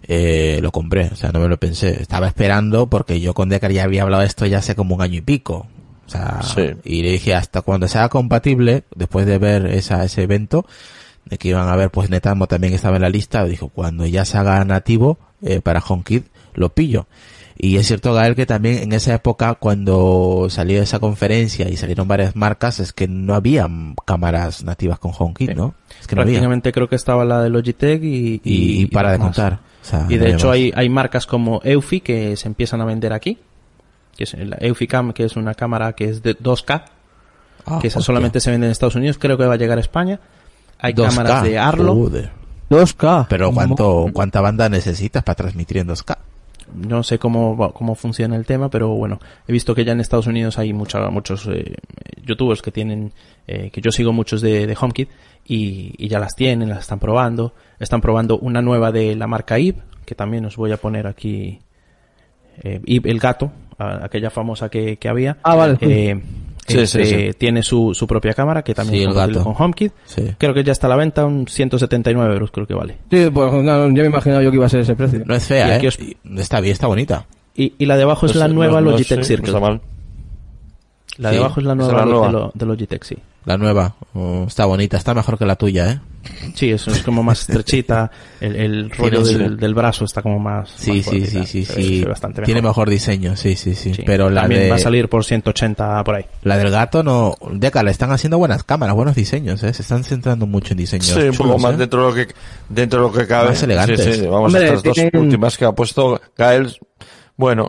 lo compré, o sea, no me lo pensé. Estaba esperando porque yo con Decar ya había hablado de esto ya hace como 1 año y pico. O sea, sí. Y le dije hasta cuando sea compatible, después de ver ese evento, de que iban a ver, pues Netatmo también estaba en la lista, dijo, cuando ya se haga nativo para HomeKit, lo pillo. Y es cierto, Gael, que también en esa época, cuando salió esa conferencia y salieron varias marcas, es que no había cámaras nativas con HomeKit, ¿no? Es que prácticamente no había. Creo que estaba la de Logitech y para de contar. O sea, y de hecho hay marcas como Eufy que se empiezan a vender aquí, que es la Eufycam, que es una cámara que es de 2K, que esa solamente se vende en Estados Unidos, creo que va a llegar a España. Hay 2K. Cámaras de Arlo. 2K. Pero ¿cuánta banda necesitas para transmitir en 2K? No sé cómo funciona el tema, pero bueno, he visto que ya en Estados Unidos hay muchos youtubers que tienen, que yo sigo muchos de HomeKit y ya las tienen, las están probando. Están probando una nueva de la marca Eve, que también os voy a poner aquí, Eve el gato, aquella famosa que había. Vale. Sí. Tiene su propia cámara, que también es compatible con HomeKit. Sí. Creo que ya está a la venta, 179 euros creo que vale. Sí, pues ya me imaginaba yo que iba a ser ese precio. No es fea, está bien, está bonita. Y la de abajo es la nueva Logitech Circle. No está mal. La de abajo es la nueva de Logitech, sí. La nueva, está bonita, está mejor que la tuya, ¿eh? Sí, eso es como más estrechita, el rollo del brazo está como más... Sí. Tiene mejor diseño, sí. Pero la también va a salir por 180 por ahí. La del gato no... Deca, le están haciendo buenas cámaras, buenos diseños, ¿eh? Se están centrando mucho en diseños chulos, un poco más dentro de lo que cabe. Más elegantes. Sí. Vamos, a estas dos últimas que ha puesto Gael... Bueno,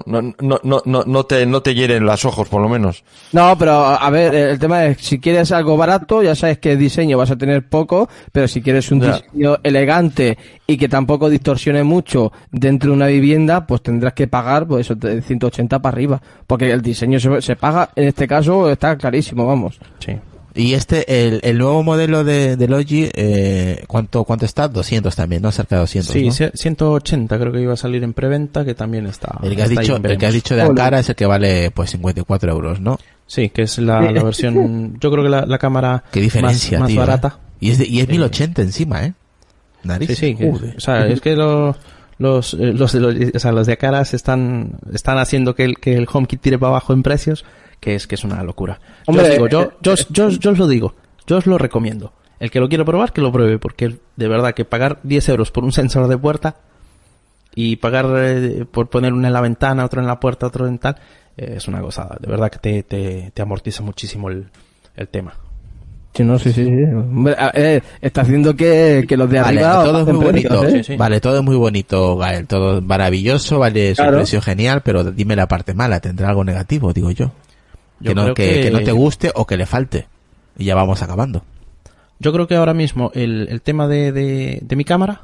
no te hieren los ojos, por lo menos. No, pero a ver, el tema es, si quieres algo barato, ya sabes que diseño vas a tener poco, pero si quieres un diseño elegante y que tampoco distorsione mucho dentro de una vivienda, pues tendrás que pagar, pues eso, de 180 para arriba, porque el diseño se paga, en este caso está clarísimo, vamos. Sí. Y el nuevo modelo de Logi, ¿cuánto está? 200 también, ¿no? Cerca de 200, sí, ¿no? 180 creo que iba a salir en preventa, que también está... El que has dicho de Ankara es el que vale, pues, 54 euros, ¿no? Sí, que es la versión... Yo creo que la cámara qué diferencia, más barata. Y es 1080 encima, ¿eh? Nariz. Sí, o sea, es que los de Ankara están haciendo que el HomeKit tire para abajo en precios, que es una locura. Hombre, yo os lo digo, yo os lo recomiendo. El que lo quiera probar, que lo pruebe, porque de verdad que pagar 10 euros por un sensor de puerta y pagar por poner uno en la ventana, otro en la puerta, otro en tal, es una gozada. De verdad que te amortiza muchísimo el tema. Sí. Hombre, está haciendo que los de arriba... Todo es muy bonito. Sí. Vale, todo es muy bonito, Gael. Todo maravilloso, vale, su precio genial, pero dime la parte mala. ¿Tendrá algo negativo, digo yo? Que no te guste o que le falte. Y ya vamos acabando. Yo creo que ahora mismo el tema de mi cámara,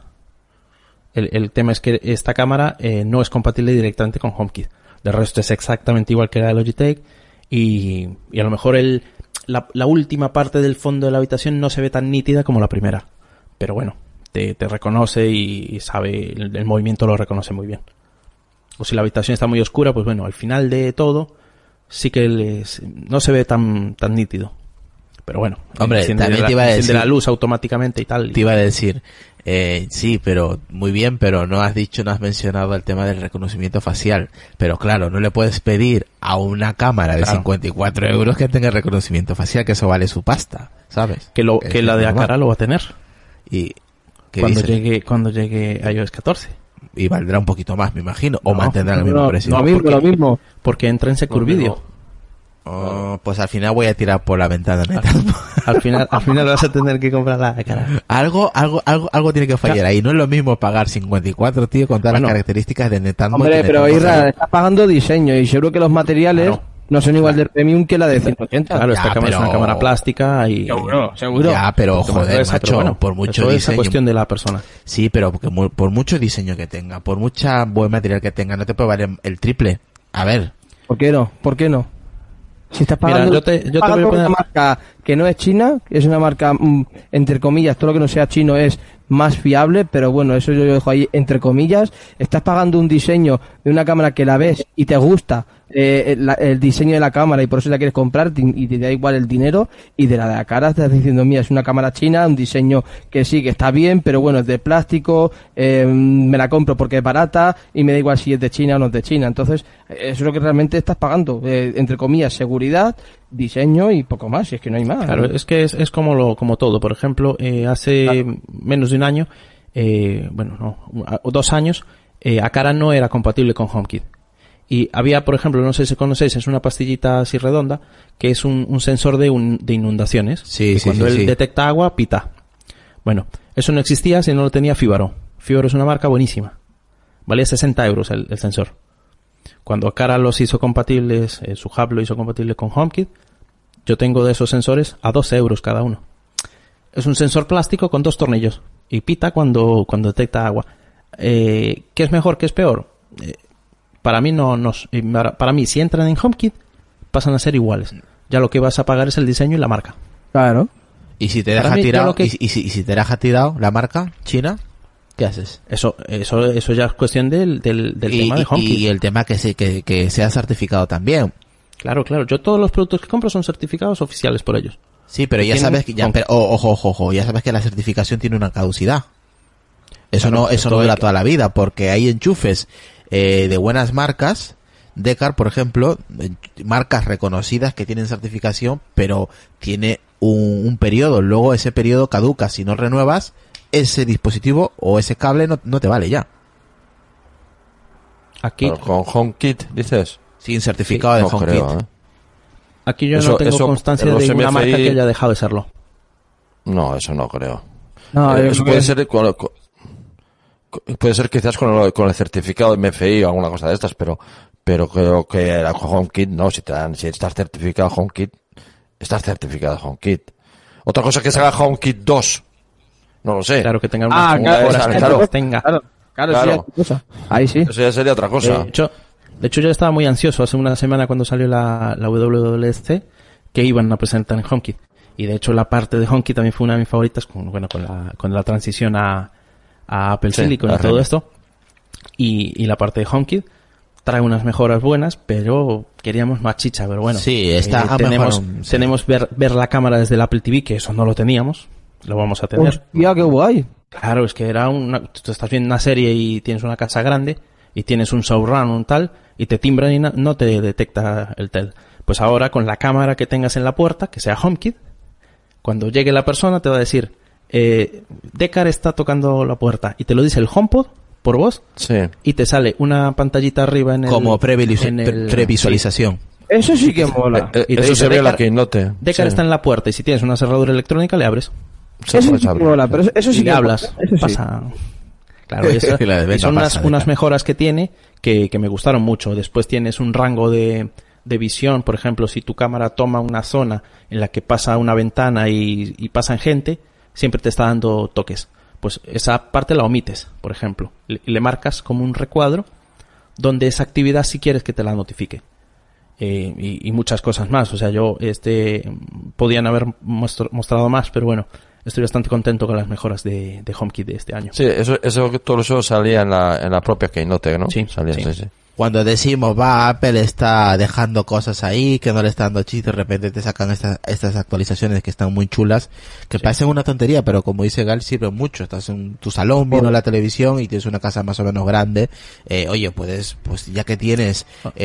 el tema es que esta cámara no es compatible directamente con HomeKit. De resto es exactamente igual que la de Logitech y a lo mejor la última parte del fondo de la habitación no se ve tan nítida como la primera. Pero bueno, te reconoce y sabe, el movimiento lo reconoce muy bien. O si la habitación está muy oscura, pues bueno, al final de todo sí que no se ve tan nítido. Pero bueno, hombre, también te iba a decir, la luz automáticamente y tal. Te iba a decir, sí, pero muy bien, pero no has mencionado el tema del reconocimiento facial. Pero claro, no le puedes pedir a una cámara de 54 euros que tenga reconocimiento facial, que eso vale su pasta, ¿sabes? Que la de Ankara lo va a tener. Y cuando llegue iOS 14. Y valdrá un poquito más, me imagino, o mantendrá el mismo precio. Lo mismo. Porque entra en Secure Video. Pues al final voy a tirar por la ventana. Al final vas a tener que comprar la cara. Algo tiene que fallar ahí. No es lo mismo pagar 54, tío, con todas las características de Netatmo. Hombre, pero Isra, estás pagando diseño y seguro que los materiales no son igual de premium que la de 180. Claro, esta cámara es una cámara plástica y... Seguro. Ya, pero joder, macho, por mucho diseño... Es cuestión de la persona. Sí, pero porque por mucho diseño que tenga, por mucha buen material que tenga, no te puede valer el triple. A ver. ¿Por qué no? Si estás pagando, yo te voy a poner una marca que no es china, es una marca, entre comillas, todo lo que no sea chino es más fiable, pero bueno, eso yo lo dejo ahí entre comillas. Estás pagando un diseño de una cámara que la ves y te gusta el diseño de la cámara y por eso la quieres comprar y te da igual el dinero, y de la cara estás diciendo, mira, es una cámara china, un diseño que sí, que está bien, pero bueno, es de plástico, me la compro porque es barata y me da igual si es de China o no es de China. Entonces, eso es lo que realmente estás pagando, entre comillas, seguridad, diseño y poco más, y es que no hay más. Claro, es que es como todo. Por ejemplo, hace menos de un año, 2 años, Aqara no era compatible con HomeKit. Y había, por ejemplo, no sé si conocéis, es una pastillita así redonda, que es un sensor de inundaciones. Sí, cuando él detecta agua, pita. Bueno, eso no existía si no lo tenía Fibaro. Fibaro es una marca buenísima. Valía 60 euros el sensor. Cuando Aqara los hizo compatibles, su hub lo hizo compatible con HomeKit, yo tengo de esos sensores a 12 euros cada uno. Es un sensor plástico con 2 tornillos. Y pita cuando detecta agua. ¿Qué es mejor, qué es peor? Para mí para mí, si entran en HomeKit, pasan a ser iguales. Ya lo que vas a pagar es el diseño y la marca. Claro. Y si te deja tirado, y si te deja tirado la marca china, ¿qué haces? Eso ya es cuestión del tema de HomeKit. Y el tema que sea certificado también. Claro. Yo todos los productos que compro son certificados oficiales por ellos. Sí, pero ya sabes que ojo, ya sabes que la certificación tiene una caducidad. Eso no dura toda la vida, porque hay enchufes de buenas marcas, Decar, por ejemplo, marcas reconocidas que tienen certificación, pero tiene un periodo, luego ese periodo caduca. Si no renuevas, ese dispositivo o ese cable no te vale ya. Aquí con HomeKit, dices. Sin certificado de HomeKit. Creo, Aquí yo no tengo constancia de una marca que haya dejado de serlo. No, eso no creo. No, eso puede ser quizás con el certificado de MFI o alguna cosa de estas, pero creo que la HomeKit no. Si estás certificado HomeKit, estás certificado HomeKit. Otra cosa que se haga HomeKit 2, no lo sé. Claro, que tenga una claro. Ahí sí. Eso ya sería otra cosa. De hecho, yo estaba muy ansioso hace una semana cuando salió la WWDC, que iban a presentar en HomeKit. Y de hecho la parte de HomeKit también fue una de mis favoritas con la transición a Apple Silicon y todo esto. Y la parte de HomeKit trae unas mejoras buenas, pero queríamos más chicha, pero bueno. Sí, tenemos ver la cámara desde el Apple TV, que eso no lo teníamos. Lo vamos a tener. ¡Hostia, qué guay! Claro, es que tú estás viendo una serie y tienes una casa grande y tienes un surround un tal y te timbran y no te detecta el tel. Pues ahora con la cámara que tengas en la puerta, que sea HomeKit, cuando llegue la persona te va a decir Decar está tocando la puerta y te lo dice el HomePod por voz. Sí. Y te sale una pantallita arriba en el como previsualización. Sí. Eso sí que mola. Y eso se ve en la Keynote. Decar está en la puerta y si tienes una cerradura electrónica le abres. Eso sí que mola, pero eso sí y le hablas. Pasa. Claro, son unas mejoras que tiene que me gustaron mucho. Después tienes un rango de visión, por ejemplo, si tu cámara toma una zona en la que pasa una ventana y pasan gente, siempre te está dando toques. Pues esa parte la omites, por ejemplo. Le marcas como un recuadro donde esa actividad si quieres que te la notifique. Y muchas cosas más. O sea, podían haber mostrado más, pero bueno, estoy bastante contento con las mejoras de HomeKit de este año. Sí, todo eso salía en la propia Keynote, ¿no? Sí, salía, sí. Cuando decimos, Apple está dejando cosas ahí, que no le está dando chiste, de repente te sacan estas actualizaciones que están muy chulas, que parecen una tontería, pero como dice Gal, sirven mucho. Estás en tu salón viendo la televisión y tienes una casa más o menos grande. Oye, pues ya que tienes,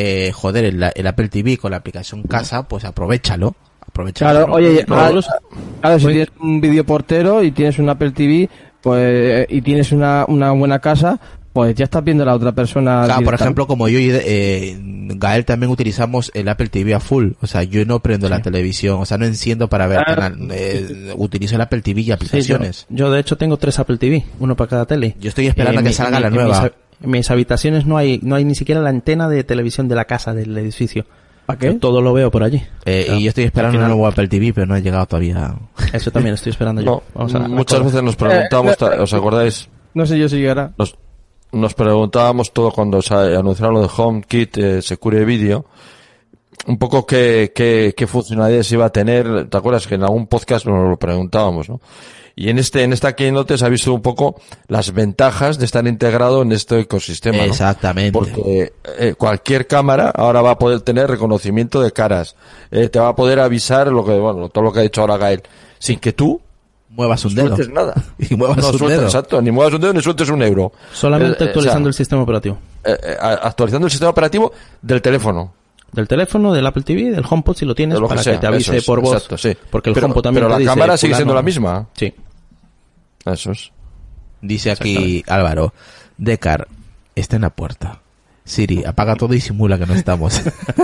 el Apple TV con la aplicación casa, pues aprovechalo. Claro, oye, claro, si tienes un videoportero y tienes un Apple TV, pues, y tienes una buena casa, pues ya estás viendo a la otra persona. Claro, por ejemplo, como yo y Gael también utilizamos el Apple TV a full. O sea, yo no prendo la televisión, o sea, no enciendo para ver canal. Utilizo el Apple TV y aplicaciones. Sí, yo de hecho tengo 3 Apple TV, uno para cada tele. Yo estoy esperando a que salga la nueva. En mis habitaciones no hay ni siquiera la antena de televisión de la casa, del edificio. ¿A qué? Yo todo lo veo por allí. Y yo estoy esperando un nuevo Apple TV, pero no ha llegado todavía. Eso también estoy esperando yo. Muchas veces nos preguntamos, ¿os acordáis? No sé yo si llegará. Nos preguntábamos todo cuando se anunciaron lo de HomeKit Secure Video, un poco qué funcionalidades iba a tener. ¿Te acuerdas que en algún podcast nos lo preguntábamos, no? Y en esta Keynote se ha visto un poco las ventajas de estar integrado en este ecosistema, ¿no? Exactamente. Porque cualquier cámara ahora va a poder tener reconocimiento de caras, te va a poder avisar todo lo que ha dicho ahora Gael, sin que tú muevas un dedo. Sueltes nada. Y muevas un dedo. Exacto, ni muevas un dedo ni sueltes un euro. Solamente actualizando el sistema operativo. Actualizando el sistema operativo del teléfono. Del teléfono, del Apple TV, del HomePod si lo tienes, lo para sea, que te avise por voz. Exacto, sí. Porque el HomePod también pero te la dice, cámara sigue siendo fulano. la misma. Sí. Eso es. Dice aquí Álvaro, Decar, está en la puerta. Siri, apaga todo y simula que no estamos.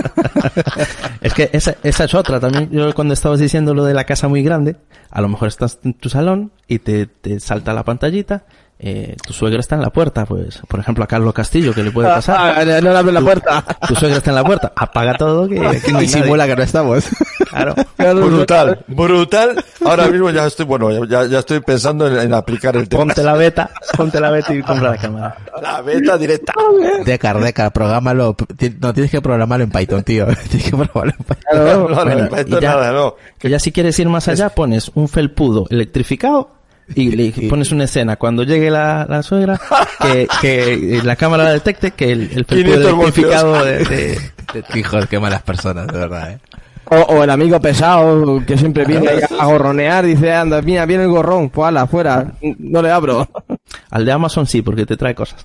Es que esa es otra. También yo cuando estabas diciendo lo de la casa muy grande, a lo mejor estás en tu salón y te salta la pantallita. Tu suegra está en la puerta, pues, por ejemplo, a Carlos Castillo, ¿qué le puede pasar? No le abre la puerta. Tu suegra está en la puerta, apaga todo que no hay Y nadie. simula que no estamos. Claro. Brutal. Ahora mismo ya estoy pensando en aplicar el tema. Ponte la beta y compra la cámara. La beta directa. Decar, prográmalo. No, tienes que programarlo en Python, tío. Tienes que programarlo en Python. No, esto nada, no. Que ya si quieres ir más allá, pones un felpudo electrificado y le pones una escena cuando llegue la suegra que la cámara detecte que el felpudo electrificado de Hijos, qué malas personas, de verdad, O el amigo pesado que siempre viene a gorronear, dice, anda, mira, viene el gorrón, pues ala, fuera, no le abro. Al de Amazon sí, porque te trae cosas.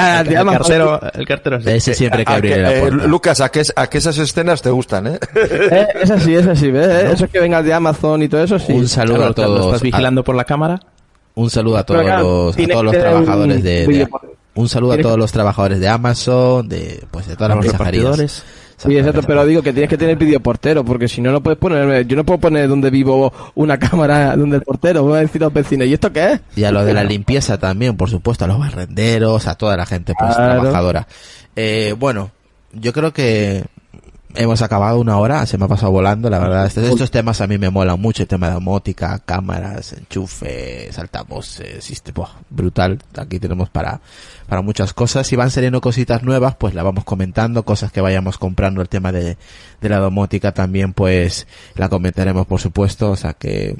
El cartero sí. Ese siempre hay que abrir la puerta. Lucas, a que esas escenas te gustan, ¿eh? Esa sí, ¿ves? Eso es que venga el de Amazon y todo eso, sí. Un saludo Claro, a todos. ¿lo estás vigilando por la cámara? Un saludo a todos Pero claro, los tiene que trabajadores un de vídeo. un saludo a todos los trabajadores de Amazon, de todas las Los mensajerías. repartidores. Sí, exacto, pero digo que tienes que tener videoportero, porque si no, no puedes poner, yo no puedo poner donde vivo una cámara donde el portero, voy a decir a los vecinos, ¿y esto qué es? Y a lo de la limpieza también, por supuesto, a los barrenderos, a toda la gente pues Claro. trabajadora. Bueno, yo creo que hemos acabado una hora, se me ha pasado volando, la verdad. Estos temas a mí me molan mucho, el tema de domótica, cámaras, enchufes, altavoces, brutal. Aquí tenemos para muchas cosas. Si van saliendo cositas nuevas, pues la vamos comentando, cosas que vayamos comprando, el tema de la domótica también, pues la comentaremos, por supuesto, o sea que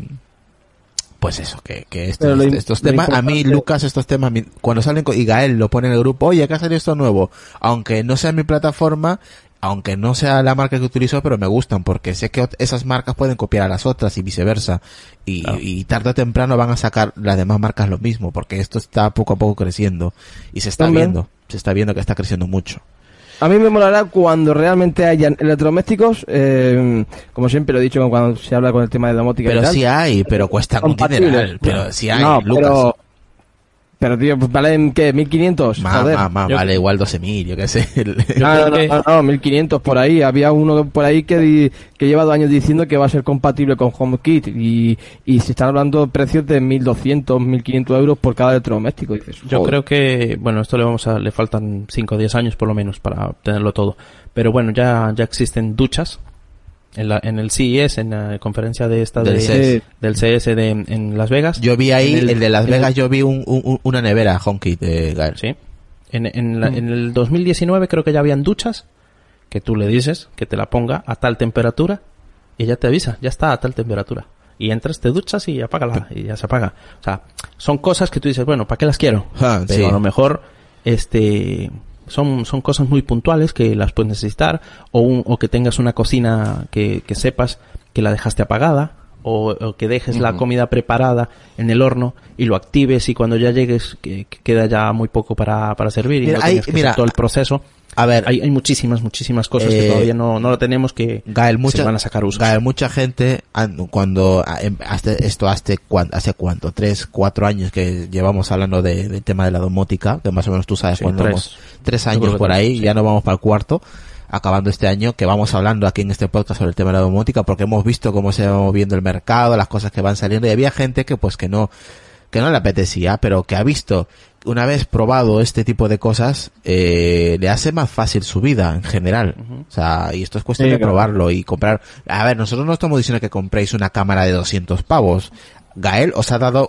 pues eso, que estos temas, a mí, Lucas, estos temas, cuando salen, y Gael lo pone en el grupo, oye, acá salió esto nuevo, aunque no sea mi plataforma, aunque no sea la marca que utilizo, pero me gustan, porque sé que esas marcas pueden copiar a las otras y viceversa, y tarde o temprano van a sacar las demás marcas lo mismo, porque esto está poco a poco creciendo, y se está viendo que está creciendo mucho. A mí me molará cuando realmente hayan electrodomésticos, como siempre lo he dicho cuando se habla con el tema de domótica. Pero y tal, sí hay, pero cuestan un dineral. Pero sí hay, no, Lucas. Pero tío, pues valen, ¿qué? ¿1.500? Joder. Vale igual 12.000, yo qué sé. No, 1.500 por ahí. Había uno por ahí que lleva 2 años diciendo que va a ser compatible con HomeKit y se están hablando de precios de 1.200, 1.500 euros por cada electrodoméstico. Dices, yo creo que, bueno, esto le faltan 5 o 10 años por lo menos para tenerlo todo. Pero bueno, ya existen duchas. En el CES, en la conferencia de esta del CS en Las Vegas. Yo vi ahí, el de Las Vegas, yo vi una nevera HomeKit de Gael. Sí. En el 2019 creo que ya habían duchas que tú le dices que te la ponga a tal temperatura y ella te avisa, ya está a tal temperatura. Y entras, te duchas y apágala, y ya se apaga. O sea, son cosas que tú dices, bueno, ¿para qué las quiero? Pero sí. a lo mejor, son cosas muy puntuales que las puedes necesitar, o que tengas una cocina que sepas que la dejaste apagada, o que dejes la comida preparada en el horno y lo actives y cuando ya llegues que queda ya muy poco para servir y no tienes que hacer todo el proceso. A ver, hay muchísimas cosas que todavía no lo tenemos, que Gael, se van a sacar usos. Gael, mucha gente, cuando hace cuánto, 3, 4 años que llevamos hablando del tema de la domótica, que más o menos tú sabes Sí, cuando 3 años por ahí, ya no vamos para el cuarto, acabando este año, que vamos hablando aquí en este podcast sobre el tema de la domótica, porque hemos visto cómo se va moviendo el mercado, las cosas que van saliendo, y había gente que pues que no le apetecía, pero que ha visto, una vez probado este tipo de cosas, le hace más fácil su vida en general. O sea, y esto es cuestión de probarlo y comprar. A ver, nosotros no estamos diciendo que compréis una cámara de 200 pavos. Gael os ha dado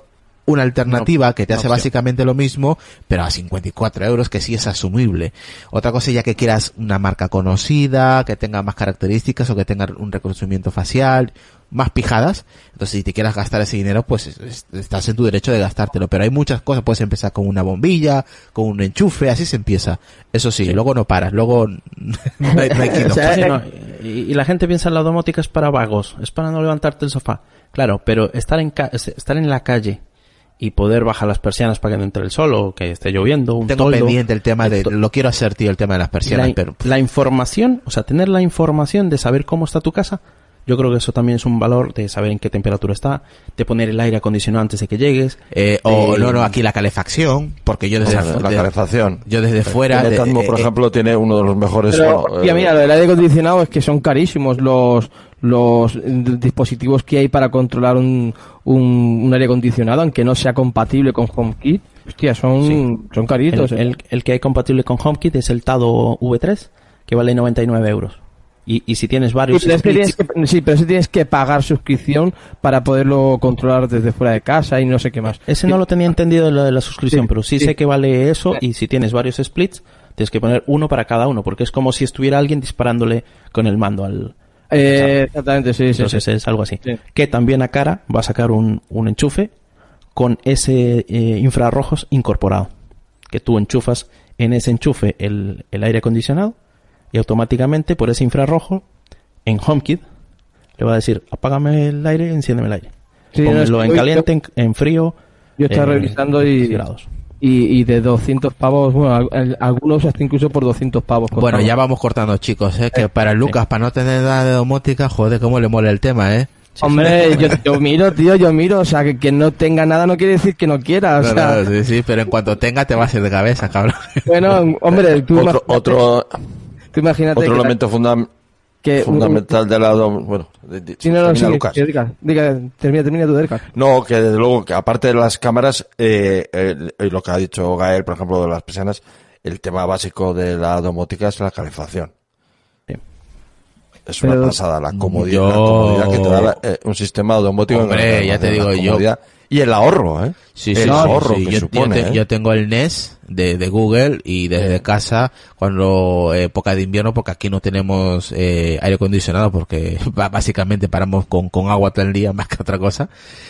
una alternativa que te hace básicamente lo mismo, pero a 54 euros, que sí es asumible. Otra cosa ya que quieras una marca conocida, que tenga más características o que tenga un reconocimiento facial, más pijadas. Entonces, si te quieras gastar ese dinero, pues estás en tu derecho de gastártelo. Pero hay muchas cosas. Puedes empezar con una bombilla, con un enchufe, así se empieza. Eso sí, luego no paras, luego no hay quien lo pare. Y la gente piensa en la domótica es para vagos, es para no levantarte del sofá. Claro, pero estar en la calle y poder bajar las persianas para que no entre el sol o que esté lloviendo, un Tengo toldo, pendiente el tema de, lo quiero hacer, tío, el tema de las persianas, pero la información, o sea, tener la información de saber cómo está tu casa, yo creo que eso también es un valor de saber en qué temperatura está, de poner el aire acondicionado antes de que llegues. Aquí la calefacción, porque yo desde la calefacción. Yo desde fuera. El Netatmo, por ejemplo, tiene uno de los mejores. Pero, mira, el aire acondicionado es que son carísimos los dispositivos que hay para controlar un aire acondicionado, aunque no sea compatible con HomeKit. Hostia, son caritos. El que hay compatible con HomeKit es el Tado V3, que vale 99 euros. Y si tienes varios... pero tienes que pagar suscripción para poderlo controlar desde fuera de casa y no sé qué más. Ese no lo tenía entendido lo de la suscripción, pero sí sé que vale eso, y si tienes varios splits, tienes que poner uno para cada uno, porque es como si estuviera alguien disparándole con el mando al... exactamente, sí. Entonces es algo así. Sí. Que también a cara va a sacar un enchufe con ese infrarrojos incorporado. Que tú enchufas en ese enchufe el aire acondicionado y automáticamente por ese infrarrojo en HomeKit le va a decir apágame el aire, enciéndeme el aire. Sí, pónmelo en caliente, en frío. Yo estaba revisando y de 200 pavos, bueno, algunos hasta incluso por 200 pavos. Bueno, ya vamos cortando, chicos, que para Lucas, para no tener nada de domótica, joder, cómo le mola el tema, Sí, hombre, yo miro, o sea, que no tenga nada no quiere decir que no quiera, o sea. No, sí, pero en cuanto tenga te vas a ir de cabeza, cabrón. Bueno, hombre, tú imagínate otro elemento fundamental de la bueno, Lucas. Termina tu Derka. No, que desde luego, que aparte de las cámaras, lo que ha dicho Gael, por ejemplo, de las persianas, el tema básico de la domótica es la calefacción. Sí. Es una pasada, la comodidad que te da un sistema domótico. Hombre, ya te digo yo. Y el ahorro, el ahorro que supone. Yo tengo el Nest de Google y desde casa, cuando época de invierno, porque aquí no tenemos aire acondicionado, porque básicamente paramos con agua todo el día más que otra cosa.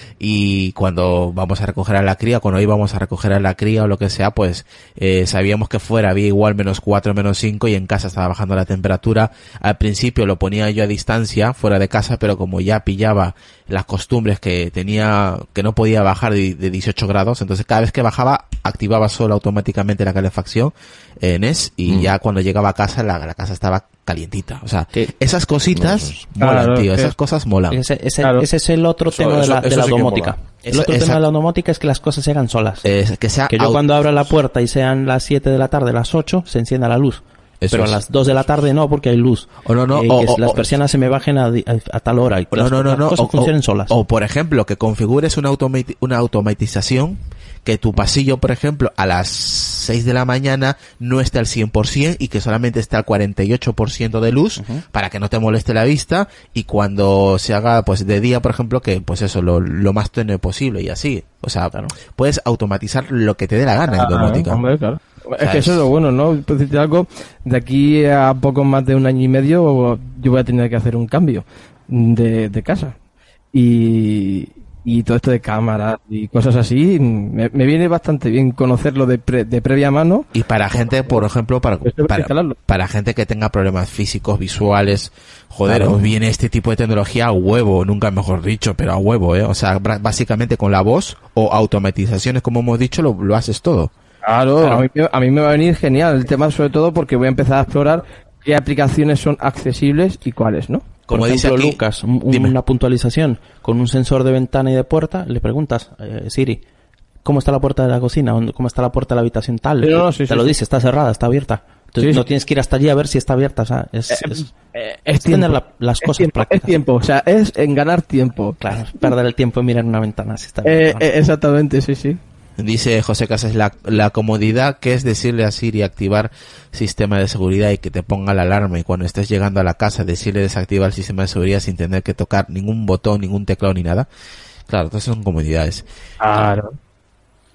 Y cuando vamos a recoger a la cría, cuando íbamos a recoger a la cría o lo que sea, pues sabíamos que fuera había igual -4, -5 y en casa estaba bajando la temperatura. Al principio lo ponía yo a distancia, fuera de casa, pero como ya pillaba las costumbres que tenía, que no podía bajar de 18 grados, entonces cada vez que bajaba activaba solo automáticamente la calefacción Nest y ya cuando llegaba a casa la casa estaba calientita. O sea, esas cositas molan, tío, esas cosas molan. Ese es el otro tema de la domótica. El otro tema de la domótica es que las cosas se hagan solas. Que yo cuando abra la puerta y sean las 7 de la tarde, las 8, se encienda la luz. Pero a las 2 de la tarde no, porque hay luz. Las persianas se me bajen a tal hora y las cosas funcionen solas. O por ejemplo, que configures una automatización, que tu pasillo, por ejemplo, a las 6 de la mañana no esté al 100% y que solamente esté al 48% de luz, para que no te moleste la vista, y cuando se haga pues de día, por ejemplo, que pues eso, lo más tenue posible y así. O sea, puedes automatizar lo que te dé la gana en domótica. Hombre, claro. Es que eso es lo bueno, ¿no? Por decirte algo, de aquí a poco más de un año y medio yo voy a tener que hacer un cambio de casa. Y todo esto de cámaras y cosas así, me viene bastante bien conocerlo de previa mano. Y para gente, por ejemplo, para gente que tenga problemas físicos, visuales, joder, os viene este tipo de tecnología a huevo, nunca mejor dicho, pero a huevo, O sea, básicamente con la voz o automatizaciones, como hemos dicho, lo haces todo. Claro. A mí me va a venir genial el tema, sobre todo porque voy a empezar a explorar qué aplicaciones son accesibles y cuáles, ¿no? Como dice aquí, Lucas, una puntualización con un sensor de ventana y de puerta, le preguntas, Siri, ¿cómo está la puerta de la cocina? ¿Cómo está la puerta de la habitación tal? Te lo dice, está cerrada, está abierta. Entonces no tienes que ir hasta allí a ver si está abierta. O sea, es tener las cosas prácticas. Es tiempo, o sea, es en ganar tiempo. Claro, perder el tiempo en mirar una ventana. Si está exactamente, sí. Dice José Casas, la comodidad que es decirle a Siri activar sistema de seguridad y que te ponga la alarma, y cuando estés llegando a la casa decirle desactivar el sistema de seguridad sin tener que tocar ningún botón, ningún teclado ni nada. Claro, todas son comodidades. Claro.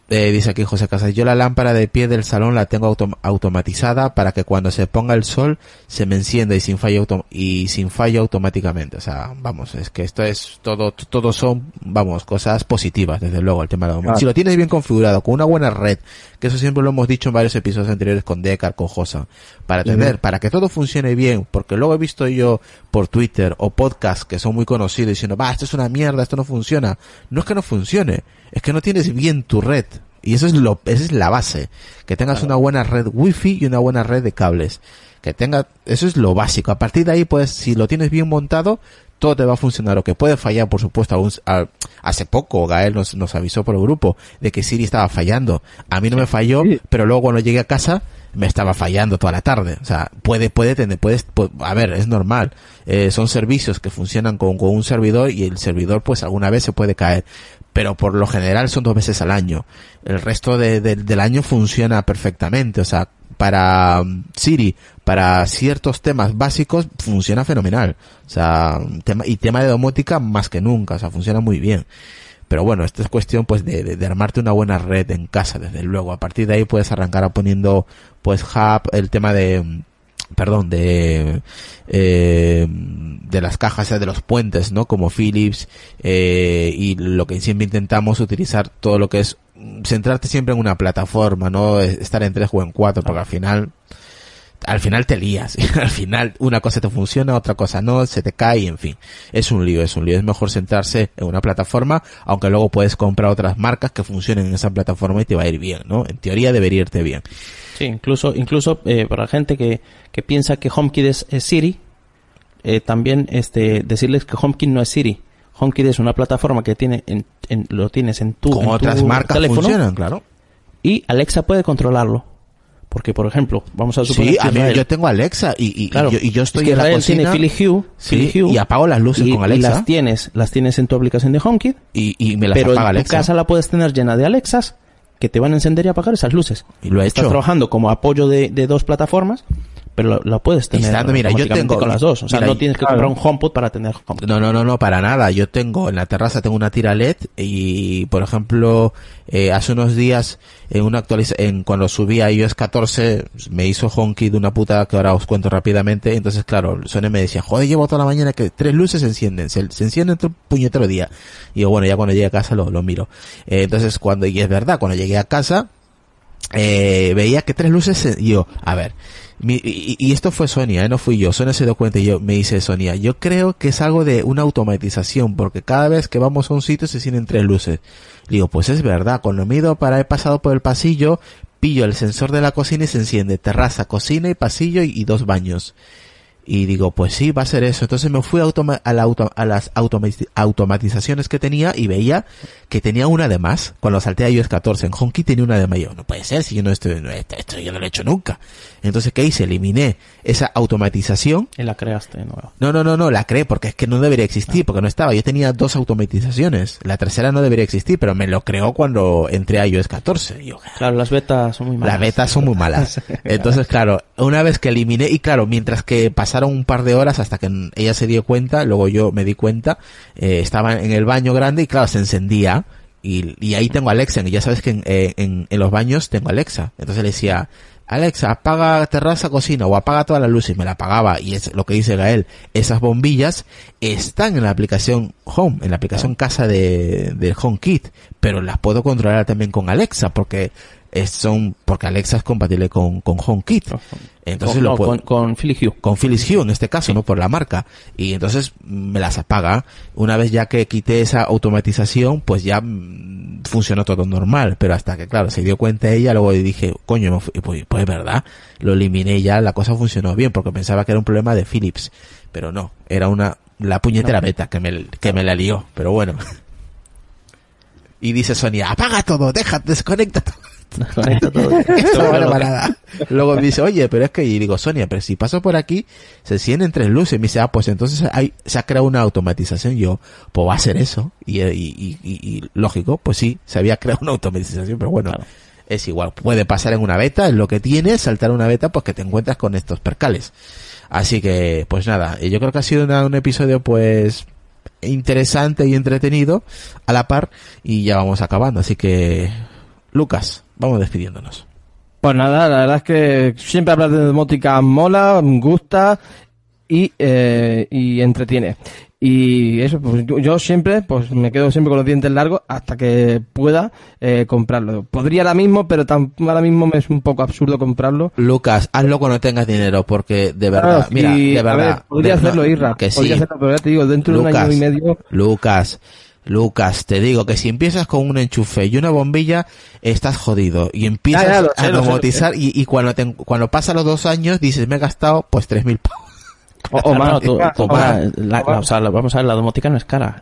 Dice aquí José Casas, yo la lámpara de pie del salón la tengo automatizada para que cuando se ponga el sol se me encienda y sin fallo automáticamente. O sea, vamos, es que esto es todo son, vamos, cosas positivas, desde luego, el tema de la... Si lo tienes bien configurado, con una buena red, que eso siempre lo hemos dicho en varios episodios anteriores con Decar, con Josa, para que todo funcione bien, porque luego he visto yo por Twitter o podcasts que son muy conocidos diciendo, esto es una mierda, esto no funciona. No es que no funcione, es que no tienes bien tu red. Y esa es la base. Que tengas una buena red wifi y una buena red de cables. Eso es lo básico. A partir de ahí, pues, si lo tienes bien montado, todo te va a funcionar. Lo que puede fallar, por supuesto, hace poco Gael nos avisó por el grupo de que Siri estaba fallando. A mí no me falló, pero luego cuando llegué a casa me estaba fallando toda la tarde. O sea, a ver, es normal. Son servicios que funcionan con un servidor y el servidor, pues, alguna vez se puede caer. Pero por lo general son 2 veces al año. El resto del año funciona perfectamente. O sea, para Siri, para ciertos temas básicos, funciona fenomenal. O sea, tema de domótica más que nunca. O sea, funciona muy bien. Pero bueno, esto es cuestión pues de armarte una buena red en casa, desde luego. A partir de ahí puedes arrancar a poniendo pues hub, el tema de las cajas, de los puentes, ¿no? Como Philips, y lo que siempre intentamos utilizar todo lo que es centrarte siempre en una plataforma, no estar en 3 o en 4, porque al final te lías, al final una cosa te funciona, otra cosa no, se te cae, en fin, es un lío, es mejor centrarse en una plataforma, aunque luego puedes comprar otras marcas que funcionen en esa plataforma y te va a ir bien, ¿no? En teoría debería irte bien. Sí, incluso para la gente que piensa que HomeKit es Siri, también decirles que HomeKit no es Siri. HomeKit es una plataforma que lo tienes en tu como otras marcas teléfono, funcionan, claro. Y Alexa puede controlarlo. Porque, por ejemplo, vamos a suponer que yo tengo Alexa y yo estoy en la cocina. Tiene Philips Hue y apago las luces con Alexa. Y las tienes en tu aplicación de HomeKit. Y me las apaga Alexa. Pero en tu casa la puedes tener llena de Alexas que te van a encender y apagar esas luces. Y lo he Estás hecho. Trabajando como apoyo de 2 plataformas, pero la puedes tener mira, yo tengo con las 2. O sea, no tienes que comprar un HomePod para tener HomePod. No, para nada. Yo tengo en la terraza una tira LED y, por ejemplo, hace unos días cuando subí a iOS 14 me hizo HomeKit de una puta que ahora os cuento rápidamente. Entonces, claro, Sony me decía, joder, llevo toda la mañana que 3 luces se encienden todo el puñetero día. Y yo, bueno, ya cuando llegue a casa lo miro. Entonces, y es verdad, cuando llegué a casa, veía que 3 luces, y yo, a ver, y esto fue Sonia, no fui yo. Sonia se dio cuenta y me dice Sonia, yo creo que es algo de una automatización, porque cada vez que vamos a un sitio se encienden 3 luces. Digo, pues es verdad, cuando me he pasado por el pasillo, pillo el sensor de la cocina y se enciende terraza, cocina y pasillo y 2 baños. Y digo, pues sí, va a ser eso. Entonces me fui a las automatizaciones que tenía y veía que tenía una de más. Cuando salté a iOS 14, en HomeKit tenía una de más. Yo, no puede ser, si yo esto yo no lo he hecho nunca. Entonces, ¿qué hice? Eliminé esa automatización. Y la creaste de nuevo. No, la creé porque es que no debería existir, porque no estaba. Yo tenía 2 automatizaciones. La tercera no debería existir, pero me lo creó cuando entré a iOS 14. Yo, claro, las betas son muy malas. Las betas son muy malas. Entonces, claro, una vez que eliminé, y claro, mientras que pasaron un par de horas hasta que ella se dio cuenta, luego yo me di cuenta, estaba en el baño grande y claro, se encendía y ahí tengo Alexa, y ya sabes que en los baños tengo Alexa. Entonces le decía, Alexa, apaga terraza, cocina, o apaga todas las luces, y me la apagaba. Y es lo que dice Gael, esas bombillas están en la aplicación Home, en la aplicación casa de HomeKit, pero las puedo controlar también con Alexa, porque Alexa es compatible con HomeKit. Entonces con Philips Hue. Con Philips Hue en este caso, sí. No por la marca. Y entonces me las apaga. Una vez ya que quité esa automatización, pues ya funcionó todo normal. Pero hasta que, claro, se dio cuenta ella, luego dije, coño, pues verdad, lo eliminé y ya la cosa funcionó bien, porque pensaba que era un problema de Philips. Pero no, era la puñetera beta que me la lió. Pero bueno. Y dice Sonia, apaga todo, desconecta todo. Esto no vale para nada. Luego me dice, oye, pero es que, y digo, Sonia, pero si paso por aquí se encienden 3 luces. Y me dice, pues entonces se ha creado una automatización. Yo, pues va a ser eso. Y lógico, pues sí, se había creado una automatización, pero bueno, claro. Es igual, puede pasar en una beta, es lo que tiene, saltar una beta, pues que te encuentras con estos percales. Así que, pues nada, yo creo que ha sido un episodio, pues, interesante y entretenido a la par, y ya vamos acabando, así que Lucas, vamos despidiéndonos. Pues nada, la verdad es que siempre hablar de domótica mola, gusta y entretiene. Y eso, pues yo siempre, pues me quedo siempre con los dientes largos hasta que pueda comprarlo. Podría ahora mismo, pero ahora mismo me es un poco absurdo comprarlo. Lucas, hazlo cuando tengas dinero, porque de verdad, mira, de verdad. Ver, podría hacerlo, Isra. Que podría sí. hacerlo, pero ya te digo, dentro de un año y medio. Lucas, te digo que si empiezas con un enchufe y una bombilla, estás jodido. Y empiezas a domotizar y cuando pasan los 2 años dices, me he gastado pues 3.000 pavos. O más, vamos a ver, la domótica no es cara.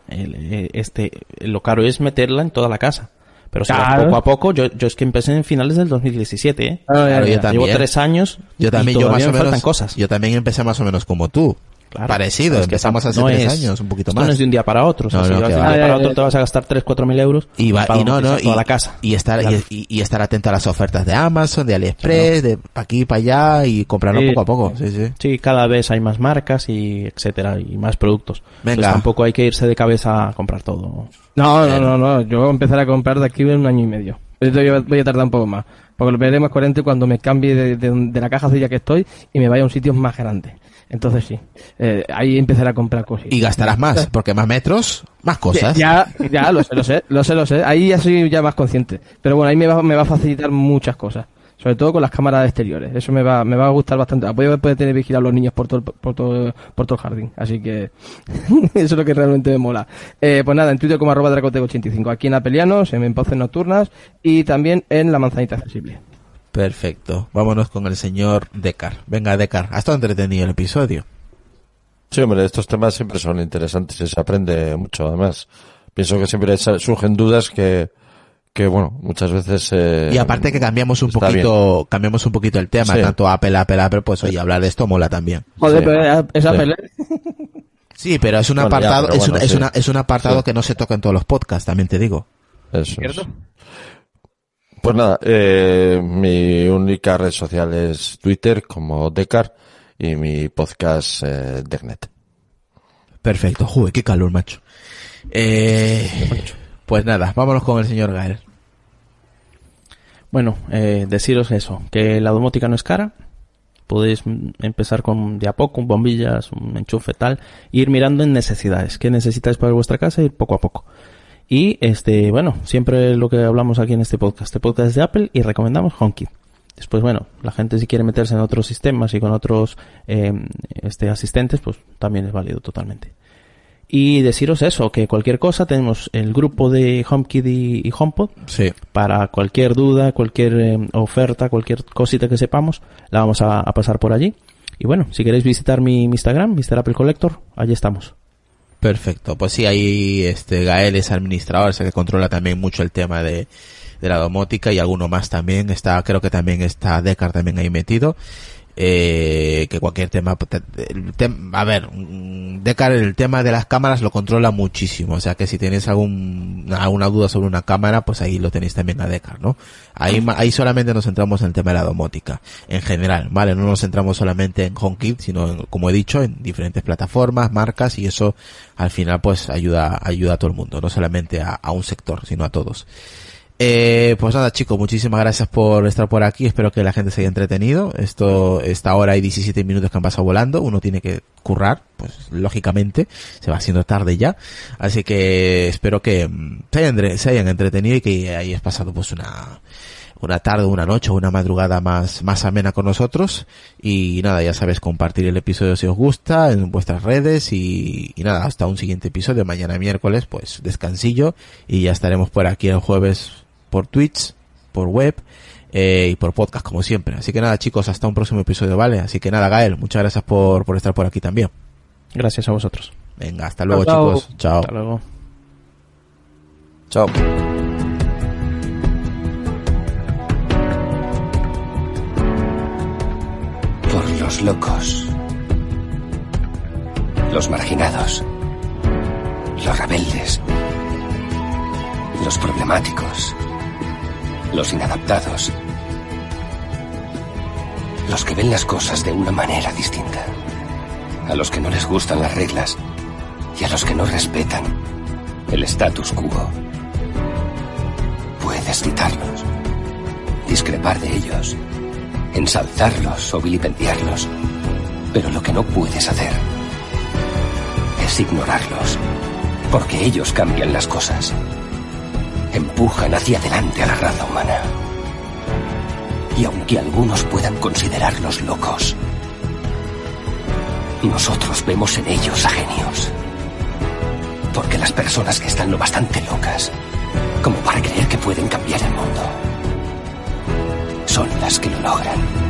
Lo caro es meterla en toda la casa. Pero poco a poco, yo es que empecé en finales del 2017, ¿eh? Claro, yo también. Llevo 3 años. Yo también, y yo más o menos, faltan cosas. yo también empecé más o menos como tú. Claro, parecido, empezamos hace 3 años, un poquito más. No es de un día para otro. O sea, si de un día para otro te vas a gastar 3.000-4.000 euros toda la casa. Y estar atento a las ofertas de Amazon, de AliExpress, de pa' aquí, para allá y comprarlo poco a poco. Sí, cada vez hay más marcas y etcétera, y más productos. Venga. Entonces tampoco hay que irse de cabeza a comprar todo. No. Yo voy a empezar a comprar de aquí en un año y medio. Voy a tardar un poco más. Porque lo veré más coherente cuando me cambie de la cajacilla que estoy y me vaya a un sitio más grande. Entonces sí, ahí empezaré a comprar cosas. Y gastarás más, porque más metros, más cosas. Ya, lo sé. Ahí ya soy ya más consciente. Pero bueno, ahí me va a facilitar muchas cosas. Sobre todo con las cámaras exteriores. Eso me va a gustar bastante. Voy a poder tener vigilar a los niños por todo el jardín. Así que eso es lo que realmente me mola. Pues nada, en Twitter como @dracotego85. Aquí en Apelianos, en Voces Nocturnas y también en La Manzanita Accesible. Perfecto. Vámonos con el señor Decar. Venga, Decar, ha estado entretenido el episodio. Sí, hombre, estos temas siempre son interesantes y se aprende mucho, además. Pienso que siempre surgen dudas que bueno, muchas veces... y aparte que cambiamos un poquito el tema, tanto Apple, pues oye, hablar de esto mola también. Joder, pero es Apple. Sí, pero es un apartado, es un apartado que no se toca en todos los podcasts, también te digo. Eso ¿cierto? Pues nada, mi única red social es Twitter como Decar y mi podcast Dernet. Perfecto, joder, qué calor, macho. Pues nada, vámonos con el señor Gael. Bueno, deciros eso, que la domótica no es cara. Podéis empezar con de a poco, bombillas, un enchufe tal, e ir mirando en necesidades. ¿Qué necesitáis para vuestra casa? Ir poco a poco. Y bueno, siempre lo que hablamos aquí en este podcast es de Apple y recomendamos HomeKit. Después, bueno, la gente si quiere meterse en otros sistemas y con otros asistentes, pues también es válido totalmente. Y deciros eso, que cualquier cosa, tenemos el grupo de HomeKit y HomePod. Sí. Para cualquier duda, cualquier oferta, cualquier cosita que sepamos, la vamos a pasar por allí. Y bueno, si queréis visitar mi Instagram, Mr. Apple Collector, allí estamos. Perfecto, pues sí, ahí Gael es administrador, que controla también mucho el tema de la domótica y alguno más también, creo que también está Decar también ahí metido. Que cualquier tema, Decar, el tema de las cámaras lo controla muchísimo, o sea que si tenéis alguna duda sobre una cámara, pues ahí lo tenéis también a Decar, ¿no? Ahí solamente nos centramos en el tema de la domótica, en general, ¿vale? No nos centramos solamente en HomeKit, sino, como he dicho, en diferentes plataformas, marcas, y eso al final pues ayuda a todo el mundo, no solamente a un sector, sino a todos. Pues nada, chicos, muchísimas gracias por estar por aquí. Espero que la gente se haya entretenido. Esta hora y 17 minutos que han pasado volando. Uno tiene que currar, pues lógicamente se va haciendo tarde ya. Así que espero que se hayan entretenido y que hayáis pasado pues una tarde, una noche, una madrugada más amena con nosotros. Y nada, ya sabes, compartir el episodio si os gusta en vuestras redes y nada, hasta un siguiente episodio. Mañana miércoles, pues descansillo y ya estaremos por aquí el jueves por Twitch, por web y por podcast como siempre. Así que nada, chicos, hasta un próximo episodio, ¿vale? Así que nada, Gael, muchas gracias por estar por aquí también. Gracias a vosotros. Venga, hasta luego, chicos. Chao. Hasta luego. Chao. Por los locos, los marginados, los rebeldes, los problemáticos, los inadaptados, los que ven las cosas de una manera distinta, a los que no les gustan las reglas y a los que no respetan el status quo. Puedes citarlos. discrepar de ellos, ensalzarlos o vilipendiarlos, pero lo que no puedes hacer es ignorarlos, porque ellos cambian las cosas, empujan hacia adelante a la raza humana. Y aunque algunos puedan considerarlos locos, nosotros vemos en ellos a genios. Porque las personas que están lo bastante locas como para creer que pueden cambiar el mundo son las que lo logran.